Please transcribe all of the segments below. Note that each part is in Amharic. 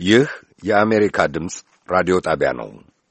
ይህ የአሜሪካ ድምፅ ራዲዮ ጣቢያ ነው።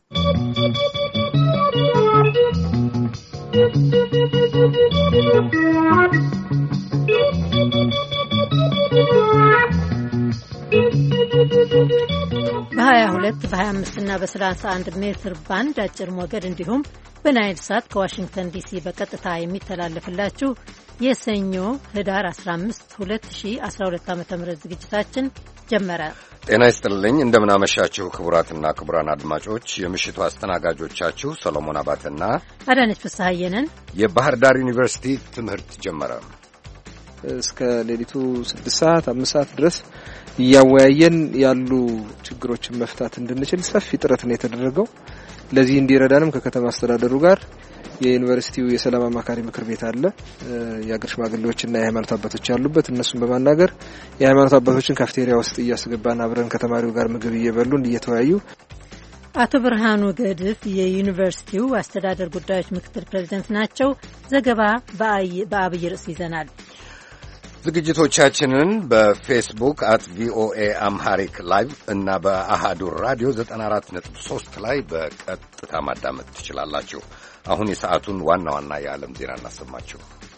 በ22 በ25 እና በ31 ሜትር ባንድ አጭር ሞገድ እንዲሁም በናይል ሳት ከዋሽንግተን ዲሲ በቀጥታ የሚተላለፍላችሁ የሰኞ ህዳር 15 2012 ዓ.ም ዝግጅታችን ጀመረ። ጤና ይስጥልኝ። እንደምናመሻችሁ ክቡራትና ክቡራን አድማጮች፣ የምሽቱ አስተናጋጆቻችሁ ሰሎሞን አባተና አዳነች ፍስሐየንን። የባህር ዳር ዩኒቨርሲቲ ትምህርት ጀመረ። እስከ ሌሊቱ 6 ሰዓት 5 ሰዓት ድረስ እያወያየን ያሉ ችግሮችን መፍታት እንድንችል ሰፊ ጥረት ነው የተደረገው። ለዚህ እንዲረዳንም ከከተማ አስተዳደሩ ጋር የዩኒቨርሲቲው የሰላም አማካሪ ምክር ቤት አለ። የአገር ሽማግሌዎችና የሃይማኖት አባቶች ያሉበት፣ እነሱን በማናገር የሃይማኖት አባቶችን ካፍቴሪያ ውስጥ እያስገባን አብረን ከተማሪው ጋር ምግብ እየበሉ እየተወያዩ። አቶ ብርሃኑ ገድፍ የዩኒቨርሲቲው አስተዳደር ጉዳዮች ምክትል ፕሬዝዳንት ናቸው። ዘገባ በአብይ ርዕስ ይዘናል። ዝግጅቶቻችንን በፌስቡክ @VOA አምሃሪክ ላይቭ እና በአሃዱ ራዲዮ 94.3 ላይ በቀጥታ ማዳመጥ ትችላላችሁ። አሁን የሰዓቱን ዋና ዋና የዓለም ዜና እናሰማችሁ።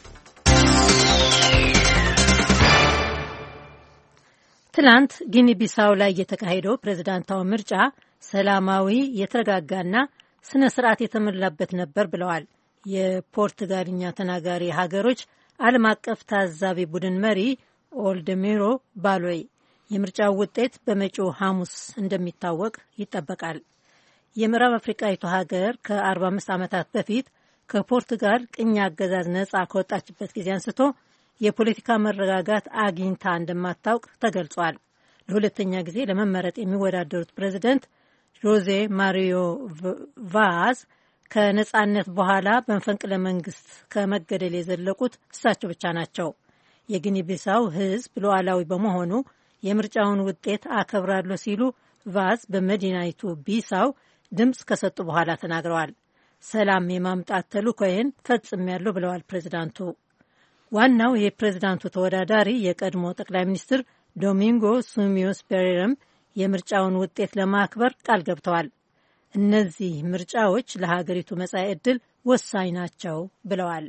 ትላንት ጊኒ ቢሳው ላይ የተካሄደው ፕሬዝዳንታዊ ምርጫ ሰላማዊ፣ የተረጋጋና ስነ ስርዓት የተሞላበት ነበር ብለዋል የፖርቱጋልኛ ተናጋሪ ሀገሮች ዓለም አቀፍ ታዛቢ ቡድን መሪ ኦልደሚሮ ባሎይ። የምርጫው ውጤት በመጪው ሐሙስ እንደሚታወቅ ይጠበቃል። የምዕራብ አፍሪቃዊቱ ሀገር ከ45 ዓመታት በፊት ከፖርቱጋል ቅኝ አገዛዝ ነጻ ከወጣችበት ጊዜ አንስቶ የፖለቲካ መረጋጋት አግኝታ እንደማታውቅ ተገልጿል። ለሁለተኛ ጊዜ ለመመረጥ የሚወዳደሩት ፕሬዚደንት ጆዜ ማሪዮ ቫዝ ከነጻነት በኋላ በመፈንቅለ መንግስት ከመገደል የዘለቁት እሳቸው ብቻ ናቸው። የጊኒ ቢሳው ሕዝብ ሉዓላዊ በመሆኑ የምርጫውን ውጤት አከብራለሁ ሲሉ ቫዝ በመዲናይቱ ቢሳው ድምፅ ከሰጡ በኋላ ተናግረዋል። ሰላም የማምጣት ተልዕኮዬን ፈጽሜያለሁ ብለዋል ፕሬዚዳንቱ። ዋናው የፕሬዚዳንቱ ተወዳዳሪ የቀድሞ ጠቅላይ ሚኒስትር ዶሚንጎ ሱሚዮስ ፔሬራም የምርጫውን ውጤት ለማክበር ቃል ገብተዋል። እነዚህ ምርጫዎች ለሀገሪቱ መጻኢ ዕድል ወሳኝ ናቸው ብለዋል።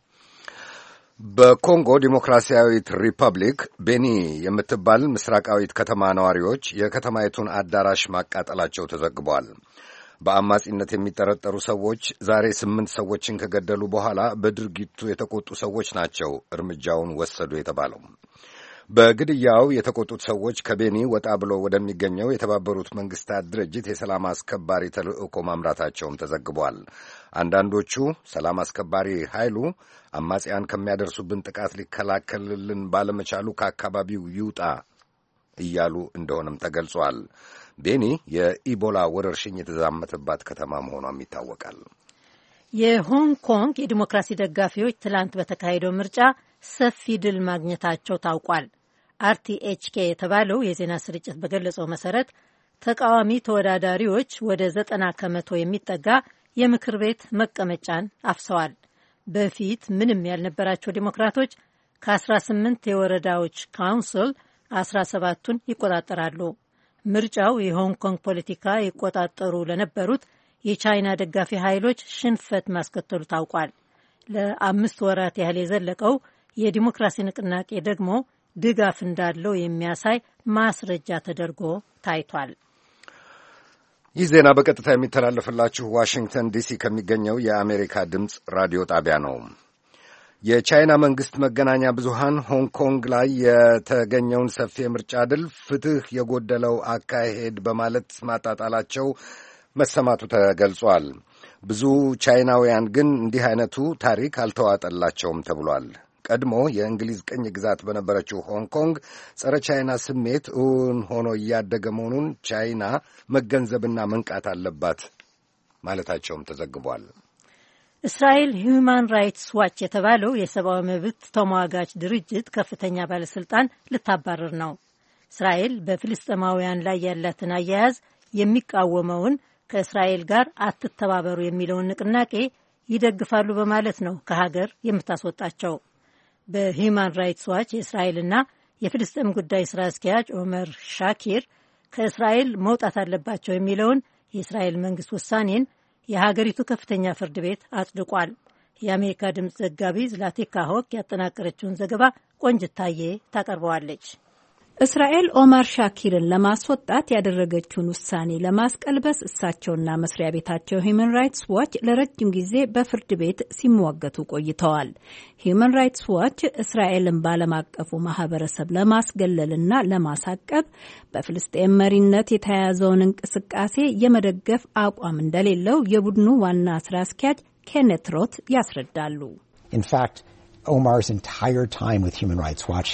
በኮንጎ ዲሞክራሲያዊት ሪፐብሊክ ቤኒ የምትባል ምስራቃዊት ከተማ ነዋሪዎች የከተማይቱን አዳራሽ ማቃጠላቸው ተዘግቧል። በአማጺነት የሚጠረጠሩ ሰዎች ዛሬ 8 ሰዎችን ከገደሉ በኋላ በድርጊቱ የተቆጡ ሰዎች ናቸው እርምጃውን ወሰዱ የተባለው። በግድያው የተቆጡት ሰዎች ከቤኒ ወጣ ብሎ ወደሚገኘው የተባበሩት መንግስታት ድርጅት የሰላም አስከባሪ ተልዕኮ ማምራታቸውም ተዘግቧል። አንዳንዶቹ ሰላም አስከባሪ ኃይሉ አማጽያን ከሚያደርሱብን ጥቃት ሊከላከልልን ባለመቻሉ ከአካባቢው ይውጣ እያሉ እንደሆነም ተገልጿል። ቤኒ የኢቦላ ወረርሽኝ የተዛመተባት ከተማ መሆኗም ይታወቃል። የሆንግ ኮንግ የዲሞክራሲ ደጋፊዎች ትላንት በተካሄደው ምርጫ ሰፊ ድል ማግኘታቸው ታውቋል። RTHK የተባለው የዜና ስርጭት በገለጸው መሰረት ተቃዋሚ ተወዳዳሪዎች ወደ 90 ከመቶ የሚጠጋ የምክር ቤት መቀመጫን አፍሰዋል። በፊት ምንም ያልነበራቸው ዲሞክራቶች ከ18 የወረዳዎች ካውንስል 17ቱን ይቆጣጠራሉ። ምርጫው የሆንግ ኮንግ ፖለቲካ ይቆጣጠሩ ለነበሩት የቻይና ደጋፊ ኃይሎች ሽንፈት ማስከተሉ ታውቋል። ለ5 ወራት ያህል የዘለቀው የዲሞክራሲ ንቅናቄ ደግሞ ድጋፍ እንዳለው የሚያሳይ ማስረጃ ተደርጎ ታይቷል። ይህ ዜና በቀጥታ የሚተላለፍላችሁ ዋሽንግተን ዲሲ ከሚገኘው የአሜሪካ ድምፅ ራዲዮ ጣቢያ ነው። የቻይና መንግሥት መገናኛ ብዙሃን ሆንግ ኮንግ ላይ የተገኘውን ሰፊ የምርጫ ድል ፍትሕ የጎደለው አካሄድ በማለት ማጣጣላቸው መሰማቱ ተገልጿል። ብዙ ቻይናውያን ግን እንዲህ አይነቱ ታሪክ አልተዋጠላቸውም ተብሏል። ቀድሞ የእንግሊዝ ቅኝ ግዛት በነበረችው ሆንግ ኮንግ ጸረ ቻይና ስሜት እውን ሆኖ እያደገ መሆኑን ቻይና መገንዘብና መንቃት አለባት ማለታቸውም ተዘግቧል። እስራኤል ሂዩማን ራይትስ ዋች የተባለው የሰብአዊ መብት ተሟጋች ድርጅት ከፍተኛ ባለስልጣን ልታባረር ነው። እስራኤል በፍልስጤማውያን ላይ ያላትን አያያዝ የሚቃወመውን ከእስራኤል ጋር አትተባበሩ የሚለውን ንቅናቄ ይደግፋሉ በማለት ነው ከሀገር የምታስወጣቸው። በሂዩማን ራይትስ ዋች የእስራኤልና የፍልስጤም ጉዳይ ስራ አስኪያጅ ኦመር ሻኪር ከእስራኤል መውጣት አለባቸው የሚለውን የእስራኤል መንግስት ውሳኔን የሀገሪቱ ከፍተኛ ፍርድ ቤት አጽድቋል። የአሜሪካ ድምፅ ዘጋቢ ዝላቲካ ሆክ ያጠናቀረችውን ዘገባ ቆንጅታዬ ታቀርበዋለች። እስራኤል ኦማር ሻኪርን ለማስወጣት ያደረገችውን ውሳኔ ለማስቀልበስ እሳቸውና መስሪያ ቤታቸው ሂዩማን ራይትስ ዋች ለረጅም ጊዜ በፍርድ ቤት ሲሟገቱ ቆይተዋል። ሂዩማን ራይትስ ዋች እስራኤልን በዓለም አቀፉ ማህበረሰብ ለማስገለልና ለማሳቀብ በፍልስጤም መሪነት የተያያዘውን እንቅስቃሴ የመደገፍ አቋም እንደሌለው የቡድኑ ዋና ስራ አስኪያጅ ኬኔት ሮት ያስረዳሉ። In fact, Omar's entire time with Human Rights Watch,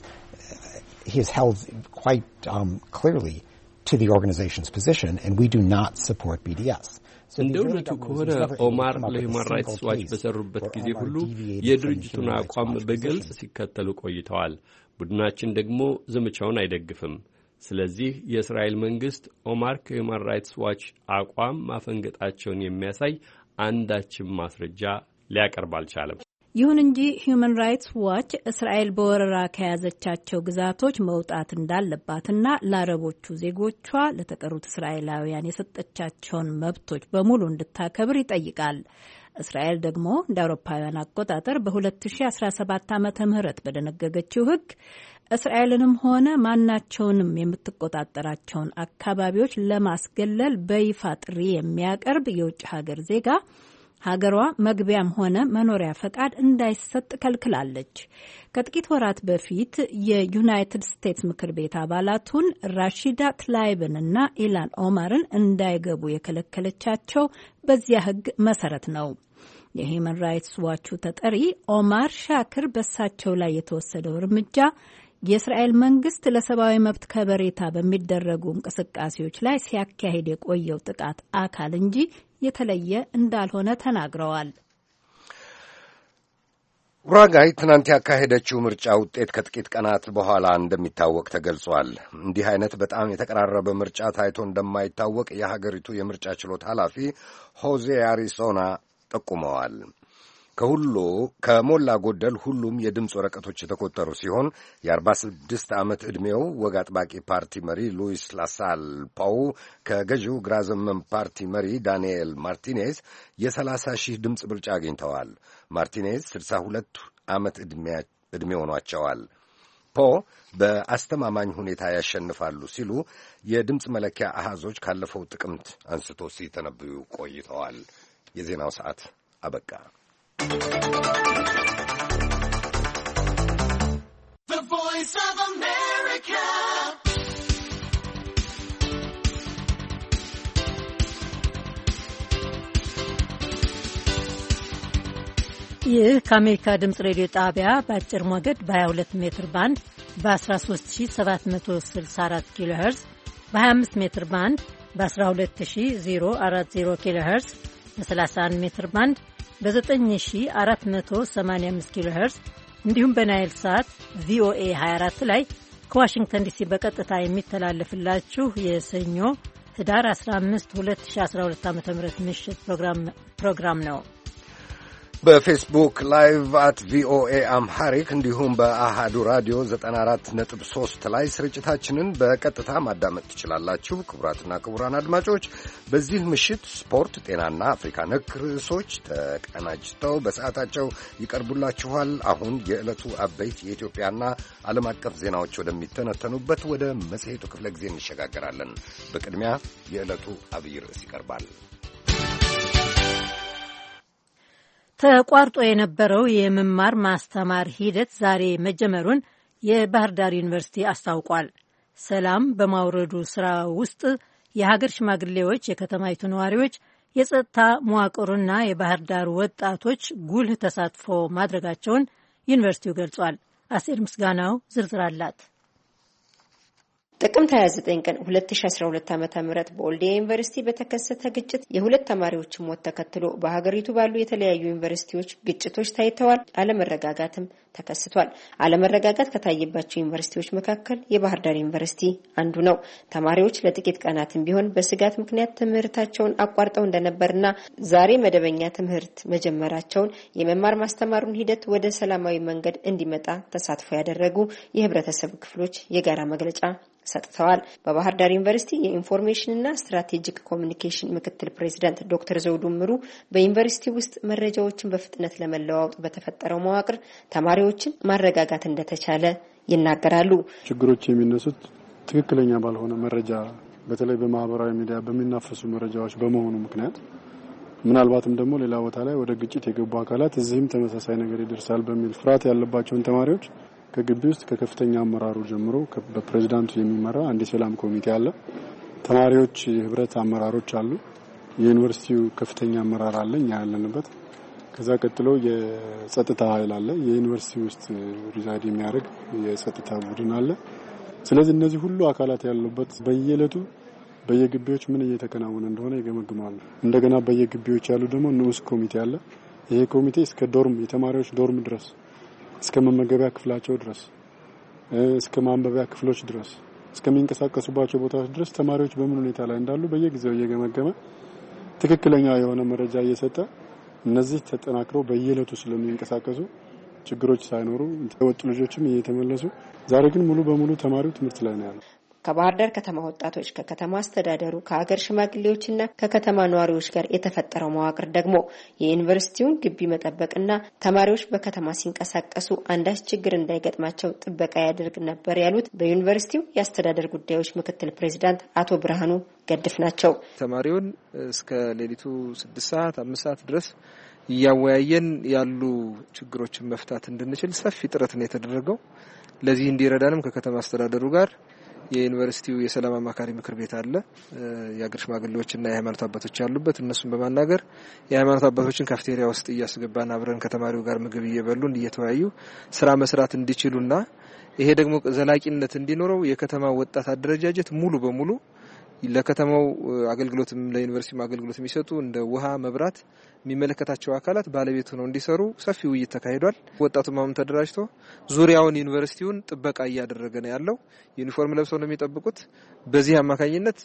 he has held quite clearly to the organization's position, and we do not support BDS. እንደውነቱ ከሆነ ኦማር ለሂውማን ራይትስ ዋች በሰሩበት ጊዜ ሁሉ የድርጅቱን አቋም በግልጽ ሲከተሉ ቆይተዋል። ቡድናችን ደግሞ ዘመቻውን አይደግፍም። ስለዚህ የእስራኤል መንግስት ኦማር ከሂውማን ራይትስ ዋች አቋም ማፈንገጣቸውን የሚያሳይ አንዳችም ማስረጃ ሊያቀርብ አልቻለም። ይሁን እንጂ ሂዩማን ራይትስ ዋች እስራኤል በወረራ ከያዘቻቸው ግዛቶች መውጣት እንዳለባትና ለአረቦቹ ዜጎቿ ለተቀሩት እስራኤላውያን የሰጠቻቸውን መብቶች በሙሉ እንድታከብር ይጠይቃል። እስራኤል ደግሞ እንደ አውሮፓውያን አቆጣጠር በ2017 ዓመተ ምህረት በደነገገችው ሕግ እስራኤልንም ሆነ ማናቸውንም የምትቆጣጠራቸውን አካባቢዎች ለማስገለል በይፋ ጥሪ የሚያቀርብ የውጭ ሀገር ዜጋ ሀገሯ መግቢያም ሆነ መኖሪያ ፈቃድ እንዳይሰጥ ከልክላለች። ከጥቂት ወራት በፊት የዩናይትድ ስቴትስ ምክር ቤት አባላቱን ራሺዳ ትላይብን እና ኢላን ኦማርን እንዳይገቡ የከለከለቻቸው በዚያ ሕግ መሰረት ነው። የሂዩማን ራይትስ ዋቹ ተጠሪ ኦማር ሻክር በሳቸው ላይ የተወሰደው እርምጃ የእስራኤል መንግስት ለሰብአዊ መብት ከበሬታ በሚደረጉ እንቅስቃሴዎች ላይ ሲያካሂድ የቆየው ጥቃት አካል እንጂ የተለየ እንዳልሆነ ተናግረዋል። ኡራጋይ ትናንት ያካሄደችው ምርጫ ውጤት ከጥቂት ቀናት በኋላ እንደሚታወቅ ተገልጿል። እንዲህ አይነት በጣም የተቀራረበ ምርጫ ታይቶ እንደማይታወቅ የሀገሪቱ የምርጫ ችሎት ኃላፊ ሆዜ አሪዞና ጠቁመዋል። ከሞላ ጎደል ሁሉም የድምፅ ወረቀቶች የተቆጠሩ ሲሆን የ46 ዓመት ዕድሜው ወግ አጥባቂ ፓርቲ መሪ ሉዊስ ላሳል ፓው ከገዢው ግራ ዘመም ፓርቲ መሪ ዳንኤል ማርቲኔዝ የ30,000 ድምፅ ብልጫ አግኝተዋል። ማርቲኔዝ 62 ዓመት ዕድሜ ሆኗቸዋል። ፖ በአስተማማኝ ሁኔታ ያሸንፋሉ ሲሉ የድምፅ መለኪያ አሃዞች ካለፈው ጥቅምት አንስቶ ሲተነብዩ ቆይተዋል። የዜናው ሰዓት አበቃ። The Voice of America. ይህ ከአሜሪካ ድምፅ ሬዲዮ ጣቢያ በአጭር ሞገድ በ22 ሜትር ባንድ በ13764 ኪሎ ሄርዝ በ25 ሜትር ባንድ በ12040 ኪሎ ሄርዝ በ31 ሜትር ባንድ በ9485 ኪሎ ሄርዝ እንዲሁም በናይል ሳት ቪኦኤ 24 ላይ ከዋሽንግተን ዲሲ በቀጥታ የሚተላለፍላችሁ የሰኞ ህዳር 15 2012 ዓ.ም ምሽት ፕሮግራም ነው። በፌስቡክ ላይቭ አት ቪኦኤ አምሃሪክ እንዲሁም በአሃዱ ራዲዮ 94.3 ላይ ስርጭታችንን በቀጥታ ማዳመጥ ትችላላችሁ። ክቡራትና ክቡራን አድማጮች በዚህ ምሽት ስፖርት፣ ጤናና አፍሪካ ነክ ርዕሶች ተቀናጅተው በሰዓታቸው ይቀርቡላችኋል። አሁን የዕለቱ አበይት የኢትዮጵያና ዓለም አቀፍ ዜናዎች ወደሚተነተኑበት ወደ መጽሔቱ ክፍለ ጊዜ እንሸጋገራለን። በቅድሚያ የዕለቱ አብይ ርዕስ ይቀርባል። ተቋርጦ የነበረው የመማር ማስተማር ሂደት ዛሬ መጀመሩን የባህር ዳር ዩኒቨርሲቲ አስታውቋል። ሰላም በማውረዱ ስራ ውስጥ የሀገር ሽማግሌዎች፣ የከተማይቱ ነዋሪዎች፣ የጸጥታ መዋቅሩና የባህር ዳር ወጣቶች ጉልህ ተሳትፎ ማድረጋቸውን ዩኒቨርሲቲው ገልጿል። አስቴር ምስጋናው ዝርዝር አላት። ጥቅምት 29 ቀን 2012 ዓ.ም በወልዲያ ዩኒቨርሲቲ በተከሰተ ግጭት የሁለት ተማሪዎች ሞት ተከትሎ በሀገሪቱ ባሉ የተለያዩ ዩኒቨርሲቲዎች ግጭቶች ታይተዋል። አለመረጋጋትም ተከስቷል። አለመረጋጋት ከታየባቸው ዩኒቨርሲቲዎች መካከል የባህር ዳር ዩኒቨርሲቲ አንዱ ነው። ተማሪዎች ለጥቂት ቀናትም ቢሆን በስጋት ምክንያት ትምህርታቸውን አቋርጠው እንደነበርና ዛሬ መደበኛ ትምህርት መጀመራቸውን የመማር ማስተማሩን ሂደት ወደ ሰላማዊ መንገድ እንዲመጣ ተሳትፎ ያደረጉ የህብረተሰብ ክፍሎች የጋራ መግለጫ ሰጥተዋል። በባህር ዳር ዩኒቨርሲቲ የኢንፎርሜሽንና ስትራቴጂክ ኮሙኒኬሽን ምክትል ፕሬዚዳንት ዶክተር ዘውዱ ምሩ በዩኒቨርሲቲ ውስጥ መረጃዎችን በፍጥነት ለመለዋወጥ በተፈጠረው መዋቅር ተማሪዎችን ማረጋጋት እንደተቻለ ይናገራሉ። ችግሮች የሚነሱት ትክክለኛ ባልሆነ መረጃ በተለይ በማህበራዊ ሚዲያ በሚናፈሱ መረጃዎች በመሆኑ ምክንያት ምናልባትም ደግሞ ሌላ ቦታ ላይ ወደ ግጭት የገቡ አካላት እዚህም ተመሳሳይ ነገር ይደርሳል በሚል ፍርሃት ያለባቸውን ተማሪዎች ከግቢ ውስጥ ከከፍተኛ አመራሩ ጀምሮ በፕሬዝዳንቱ የሚመራ አንድ ሰላም ኮሚቴ አለ። ተማሪዎች ህብረት አመራሮች አሉ። የዩኒቨርሲቲው ከፍተኛ አመራር አለ እኛ ያለንበት። ከዛ ቀጥሎ የጸጥታ ኃይል አለ። የዩኒቨርሲቲ ውስጥ ሪዛይድ የሚያደርግ የጸጥታ ቡድን አለ። ስለዚህ እነዚህ ሁሉ አካላት ያሉበት በየዕለቱ በየግቢዎች ምን እየተከናወነ እንደሆነ ይገመግማሉ። እንደገና በየግቢዎች ያሉ ደግሞ ንዑስ ኮሚቴ አለ። ይሄ ኮሚቴ እስከ ዶርም የተማሪዎች ዶርም ድረስ እስከ መመገቢያ ክፍላቸው ድረስ እስከ ማንበቢያ ክፍሎች ድረስ እስከሚንቀሳቀሱባቸው ቦታዎች ድረስ ተማሪዎች በምን ሁኔታ ላይ እንዳሉ በየጊዜው እየገመገመ ትክክለኛ የሆነ መረጃ እየሰጠ እነዚህ ተጠናክረው በየዕለቱ ስለሚንቀሳቀሱ ችግሮች ሳይኖሩ ወጡ ልጆችም እየተመለሱ ዛሬ ግን ሙሉ በሙሉ ተማሪው ትምህርት ላይ ነው ያለው። ከባህር ዳር ከተማ ወጣቶች ከከተማ አስተዳደሩ ከሀገር ሽማግሌዎችና ከከተማ ነዋሪዎች ጋር የተፈጠረው መዋቅር ደግሞ የዩኒቨርሲቲውን ግቢ መጠበቅና ተማሪዎች በከተማ ሲንቀሳቀሱ አንዳች ችግር እንዳይገጥማቸው ጥበቃ ያደርግ ነበር ያሉት በዩኒቨርሲቲው የአስተዳደር ጉዳዮች ምክትል ፕሬዚዳንት አቶ ብርሃኑ ገድፍ ናቸው። ተማሪውን እስከ ሌሊቱ 6 ሰዓት 5 ሰዓት ድረስ እያወያየን ያሉ ችግሮችን መፍታት እንድንችል ሰፊ ጥረት ነው የተደረገው። ለዚህ እንዲረዳንም ከከተማ አስተዳደሩ ጋር የዩኒቨርሲቲው የሰላም አማካሪ ምክር ቤት አለ። የሀገር ሽማግሌዎችና የሃይማኖት አባቶች ያሉበት እነሱን በማናገር የሃይማኖት አባቶችን ካፍቴሪያ ውስጥ እያስገባን አብረን ከተማሪው ጋር ምግብ እየበሉ እየተወያዩ ስራ መስራት እንዲችሉና ይሄ ደግሞ ዘላቂነት እንዲኖረው የከተማ ወጣት አደረጃጀት ሙሉ በሙሉ ለከተማው አገልግሎትም ለዩኒቨርሲቲው አገልግሎት የሚሰጡ እንደ ውሃ፣ መብራት የሚመለከታቸው አካላት ባለቤት ሆነው እንዲሰሩ ሰፊ ውይይት ተካሂዷል። ወጣቱ ማም ተደራጅቶ ዙሪያውን ዩኒቨርሲቲውን ጥበቃ እያደረገ ነው ያለው። ዩኒፎርም ለብሰው ነው የሚጠብቁት። በዚህ አማካኝነት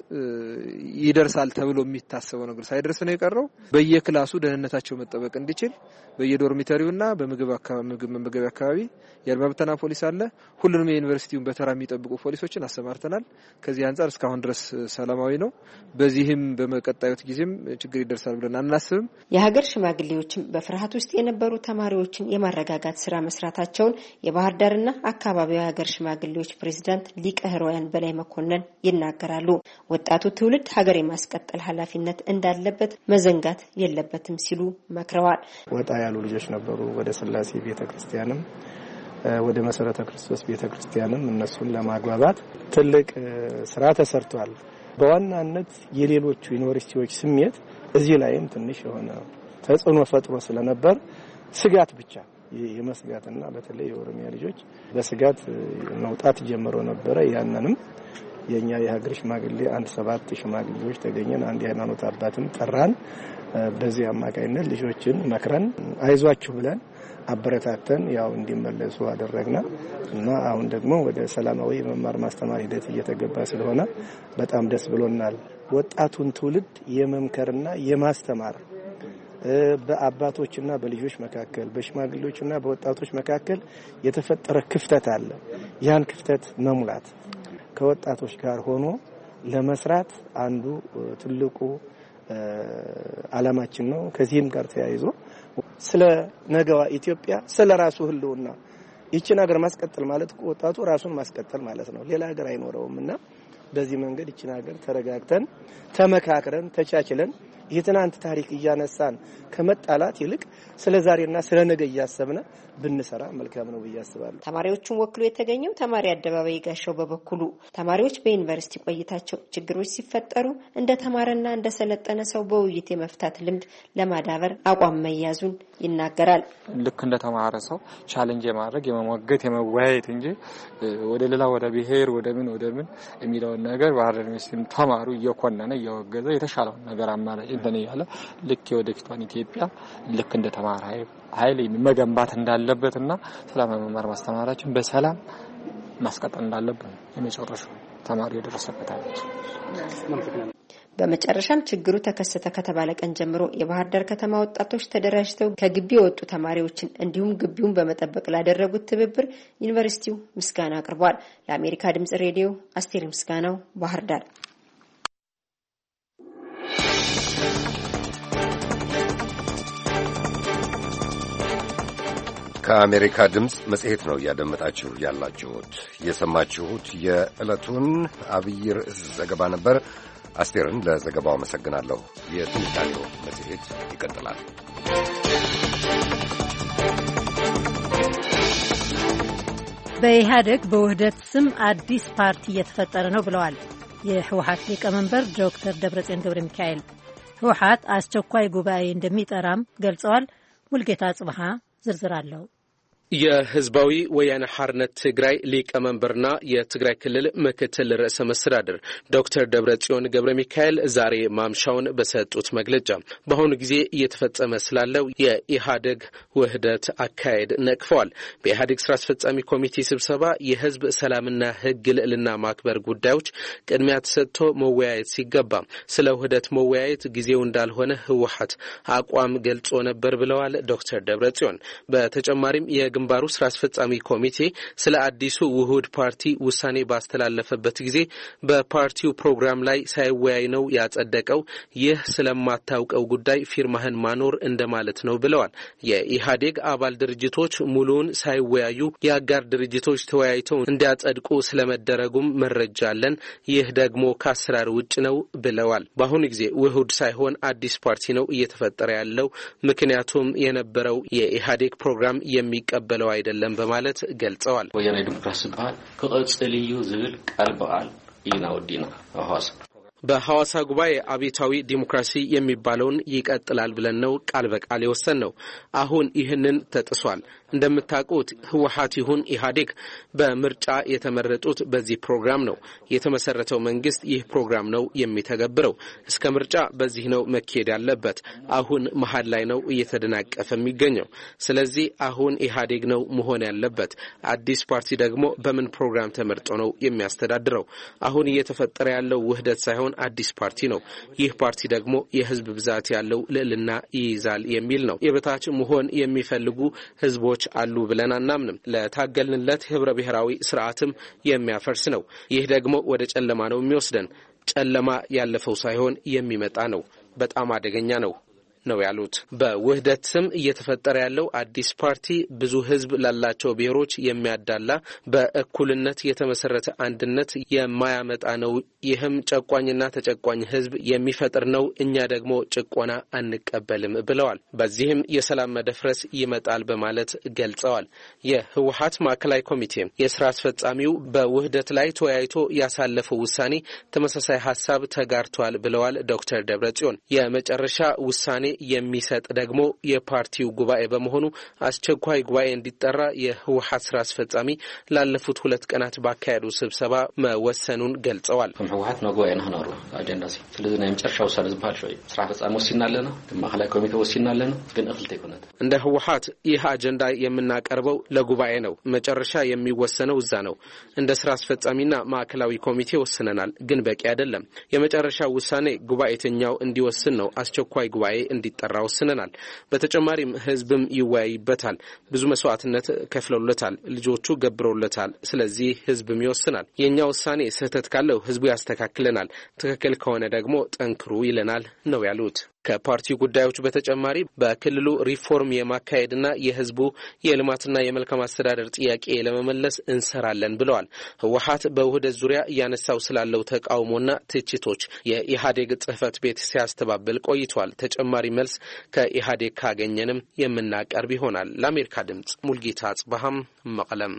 ይደርሳል ተብሎ የሚታሰበው ነገር ሳይደርስ ነው የቀረው። በየክላሱ ደህንነታቸው መጠበቅ እንዲችል በየዶርሚተሪውና በምግብ መመገቢያ አካባቢ የአድማ ፖሊስ አለ። ሁሉንም የዩኒቨርሲቲውን በተራ የሚጠብቁ ፖሊሶችን አሰማርተናል። ከዚህ አንጻር እስካሁን ድረስ ሰላማዊ ነው። በዚህም በመቀጣዩት ጊዜም ችግር ይደርሳል ብለን አናስብም። የሀገር ሽማግሌዎችም በፍርሃት ውስጥ የነበሩ ተማሪዎችን የማረጋጋት ስራ መስራታቸውን የባህር ዳርና አካባቢው የሀገር ሽማግሌዎች ፕሬዝዳንት ሊቀ ሕሩያን በላይ መኮንን ይናገራሉ። ወጣቱ ትውልድ ሀገር የማስቀጠል ኃላፊነት እንዳለበት መዘንጋት የለበትም ሲሉ መክረዋል። ወጣ ያሉ ልጆች ነበሩ። ወደ ስላሴ ቤተክርስቲያንም ወደ መሰረተ ክርስቶስ ቤተክርስቲያንም እነሱን ለማግባባት ትልቅ ስራ ተሰርቷል። በዋናነት የሌሎቹ ዩኒቨርሲቲዎች ስሜት እዚህ ላይም ትንሽ የሆነ ተጽዕኖ ፈጥሮ ስለነበር ስጋት ብቻ የመስጋትና በተለይ የኦሮሚያ ልጆች በስጋት መውጣት ጀምሮ ነበር። ያንንም የኛ የሀገር ሽማግሌ 7 ሽማግሌዎች ተገኘን። አንድ የሃይማኖት አባትም ጠራን። በዚህ አማካይነት ልጆችን መክረን አይዟችሁ ብለን አበረታተን ያው እንዲመለሱ አደረግና እና አሁን ደግሞ ወደ ሰላማዊ መማር ማስተማር ሂደት እየተገባ ስለሆነ በጣም ደስ ብሎናል። ወጣቱን ትውልድ የመምከርና የማስተማር በአባቶችና በልጆች መካከል በሽማግሌዎችና በወጣቶች መካከል የተፈጠረ ክፍተት አለ። ያን ክፍተት መሙላት ከወጣቶች ጋር ሆኖ ለመስራት አንዱ ትልቁ ዓላማችን ነው። ከዚህም ጋር ተያይዞ ስለ ነገዋ ኢትዮጵያ ስለ ራሱ ህልውና ይችን ሀገር ማስቀጠል ማለት ወጣቱ ራሱን ማስቀጠል ማለት ነው። ሌላ ሀገር አይኖረውምና በዚህ መንገድ ይችን ሀገር ተረጋግተን ተመካክረን ተቻችለን የትናንት ታሪክ እያነሳን ከመጣላት ይልቅ ስለ ዛሬና ስለ ነገ እያሰብን ብንሰራ መልካም ነው ብዬ አስባለሁ። ተማሪዎቹን ወክሎ የተገኘው ተማሪ አደባባይ ጋሻው በበኩሉ ተማሪዎች በዩኒቨርሲቲ ቆይታቸው ችግሮች ሲፈጠሩ እንደ ተማረና እንደ ሰለጠነ ሰው በውይይት የመፍታት ልምድ ለማዳበር አቋም መያዙን ይናገራል። ልክ እንደ ተማረ ሰው ቻሌንጅ የማድረግ የመሞገት የመወያየት እንጂ ወደ ሌላ ወደ ብሔር ወደ ምን የሚለው ነገር ባህር ዳር ዩኒቨርሲቲ ተማሩ እየኮነነ እየወገዘ የተሻለው ነገር አማራጭ እንደኔ ያለ ልክ ወደፊቷን ኢትዮጵያ ልክ እንደ ተማረ ኃይል መገንባት እንዳለበትና ሰላም መማር ማስተማራችን በሰላም ማስቀጠል እንዳለበት የመጨረሻው ተማሪ የደረሰበት አይነት በመጨረሻም ችግሩ ተከሰተ ከተባለ ቀን ጀምሮ የባህር ዳር ከተማ ወጣቶች ተደራጅተው ከግቢ የወጡ ተማሪዎችን እንዲሁም ግቢውን በመጠበቅ ላደረጉት ትብብር ዩኒቨርሲቲው ምስጋና አቅርቧል። ለአሜሪካ ድምጽ ሬዲዮ አስቴር ምስጋናው ባህር ዳር። ከአሜሪካ ድምፅ መጽሔት ነው እያደመጣችሁ ያላችሁት። የሰማችሁት የዕለቱን አብይ ርዕስ ዘገባ ነበር። አስቴርን ለዘገባው አመሰግናለሁ። የትንታኔው መጽሔት ይቀጥላል። በኢህአደግ በውህደት ስም አዲስ ፓርቲ እየተፈጠረ ነው ብለዋል የህወሓት ሊቀመንበር ዶክተር ደብረጽዮን ገብረ ሚካኤል። ህወሓት አስቸኳይ ጉባኤ እንደሚጠራም ገልጸዋል። ሙልጌታ ጽብሃ ዝርዝር አለው። የህዝባዊ ወያነ ሓርነት ትግራይ ሊቀመንበርና የትግራይ ክልል ምክትል ርዕሰ መስተዳድር ዶክተር ደብረጽዮን ገብረ ሚካኤል ዛሬ ማምሻውን በሰጡት መግለጫ በአሁኑ ጊዜ እየተፈጸመ ስላለው የኢህአዴግ ውህደት አካሄድ ነቅፈዋል። በኢህአዴግ ስራ አስፈጻሚ ኮሚቴ ስብሰባ የህዝብ ሰላምና ህግ ልዕልና ማክበር ጉዳዮች ቅድሚያ ተሰጥቶ መወያየት ሲገባ ስለ ውህደት መወያየት ጊዜው እንዳልሆነ ህወሓት አቋም ገልጾ ነበር ብለዋል ዶክተር ደብረጽዮን። በተጨማሪም ግንባሩ ስራ አስፈጻሚ ኮሚቴ ስለ አዲሱ ውሁድ ፓርቲ ውሳኔ ባስተላለፈበት ጊዜ በፓርቲው ፕሮግራም ላይ ሳይወያይ ነው ያጸደቀው። ይህ ስለማታውቀው ጉዳይ ፊርማህን ማኖር እንደማለት ነው ብለዋል። የኢህአዴግ አባል ድርጅቶች ሙሉውን ሳይወያዩ የአጋር ድርጅቶች ተወያይተው እንዲያጸድቁ ስለመደረጉም መረጃ አለን። ይህ ደግሞ ከአሰራር ውጭ ነው ብለዋል። በአሁኑ ጊዜ ውሁድ ሳይሆን አዲስ ፓርቲ ነው እየተፈጠረ ያለው፣ ምክንያቱም የነበረው የኢህአዴግ ፕሮግራም የሚቀበለው አይደለም በማለት ገልጸዋል። ወያኔ ዲሞክራሲ ባል ከቀጽልዩ ዝብል ቃል በቃል ይናውዲና አዋሳ በሐዋሳ ጉባኤ አብዮታዊ ዲሞክራሲ የሚባለውን ይቀጥላል ብለን ነው ቃል በቃል የወሰንነው። አሁን ይህንን ተጥሷል። እንደምታውቁት ህወሓት ይሁን ኢህአዴግ በምርጫ የተመረጡት በዚህ ፕሮግራም ነው። የተመሰረተው መንግስት ይህ ፕሮግራም ነው የሚተገብረው። እስከ ምርጫ በዚህ ነው መካሄድ ያለበት። አሁን መሀል ላይ ነው እየተደናቀፈ የሚገኘው። ስለዚህ አሁን ኢህአዴግ ነው መሆን ያለበት። አዲስ ፓርቲ ደግሞ በምን ፕሮግራም ተመርጦ ነው የሚያስተዳድረው? አሁን እየተፈጠረ ያለው ውህደት ሳይሆን አዲስ ፓርቲ ነው። ይህ ፓርቲ ደግሞ የህዝብ ብዛት ያለው ልዕልና ይይዛል የሚል ነው። የበታች መሆን የሚፈልጉ ህዝቦች አሉ ብለን አናምንም። ለታገልንለት ህብረ ብሔራዊ ስርዓትም የሚያፈርስ ነው። ይህ ደግሞ ወደ ጨለማ ነው የሚወስደን። ጨለማ ያለፈው ሳይሆን የሚመጣ ነው። በጣም አደገኛ ነው ያሉት። በውህደት ስም እየተፈጠረ ያለው አዲስ ፓርቲ ብዙ ህዝብ ላላቸው ብሔሮች የሚያዳላ በእኩልነት የተመሰረተ አንድነት የማያመጣ ነው። ይህም ጨቋኝና ተጨቋኝ ህዝብ የሚፈጥር ነው። እኛ ደግሞ ጭቆና አንቀበልም ብለዋል። በዚህም የሰላም መደፍረስ ይመጣል በማለት ገልጸዋል። የህወሓት ማዕከላዊ ኮሚቴ የስራ አስፈጻሚው በውህደት ላይ ተወያይቶ ያሳለፈው ውሳኔ ተመሳሳይ ሐሳብ ተጋርቷል ብለዋል ዶክተር ደብረጽዮን። የመጨረሻ ውሳኔ የሚሰጥ ደግሞ የፓርቲው ጉባኤ በመሆኑ አስቸኳይ ጉባኤ እንዲጠራ የህወሓት ስራ አስፈጻሚ ላለፉት 2 ቀናት ባካሄዱ ስብሰባ መወሰኑን ገልጸዋል። ህወሓት ነው ጉባኤ ነው አጀንዳሲ ስለዚህ ነው የመጨረሻ ውሳኔ ዝባል ሾይ ስራ አስፈጻሚ ወሲናለና ማዕከላዊ ኮሚቴ ወሲናለና ግን እክልተ ይኮናል። እንደ ህወሓት ይህ አጀንዳ የምናቀርበው ለጉባኤ ነው። መጨረሻ የሚወሰነው እዛ ነው። እንደ ስራ አስፈጻሚና ማዕከላዊ ኮሚቴ ወስነናል፣ ግን በቂ አይደለም። የመጨረሻ ውሳኔ ጉባኤተኛው እንዲወስን ነው። አስቸኳይ ጉባኤ እንዲጠራ ወስነናል። በተጨማሪም ህዝብም ይወያይበታል። ብዙ መስዋዕትነት ከፍለውለታል፣ ልጆቹ ገብረውለታል። ስለዚህ ህዝብም ይወስናል። የኛ ውሳኔ ስህተት ካለው ህዝቡ ያስተካክለናል፣ ትክክል ከሆነ ደግሞ ጠንክሩ ይለናል ነው ያሉት። ከፓርቲው ጉዳዮች በተጨማሪ በክልሉ ሪፎርም የማካሄድና የህዝቡ የልማትና የመልካም አስተዳደር ጥያቄ ለመመለስ እንሰራለን ብለዋል። ህወሓት በውህደት ዙሪያ እያነሳው ስላለው ተቃውሞና ትችቶች የኢህአዴግ ጽህፈት ቤት ሲያስተባብል ቆይቷል። ተጨማሪ መልስ ከኢህአዴግ ካገኘንም የምናቀርብ ይሆናል። ለአሜሪካ ድምጽ ሙልጌታ አጽባሃም መቀለም።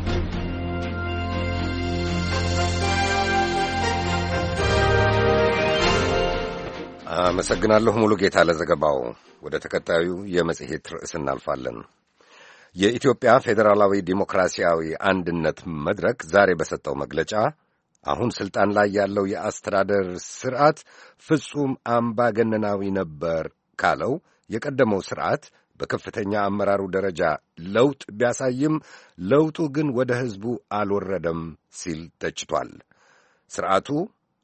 አመሰግናለሁ ሙሉ ጌታ ለዘገባው። ወደ ተከታዩ የመጽሔት ርዕስ እናልፋለን። የኢትዮጵያ ፌዴራላዊ ዲሞክራሲያዊ አንድነት መድረክ ዛሬ በሰጠው መግለጫ አሁን ስልጣን ላይ ያለው የአስተዳደር ስርዓት ፍጹም አምባገነናዊ ነበር ካለው የቀደመው ስርዓት በከፍተኛ አመራሩ ደረጃ ለውጥ ቢያሳይም ለውጡ ግን ወደ ሕዝቡ አልወረደም ሲል ተችቷል። ስርዓቱ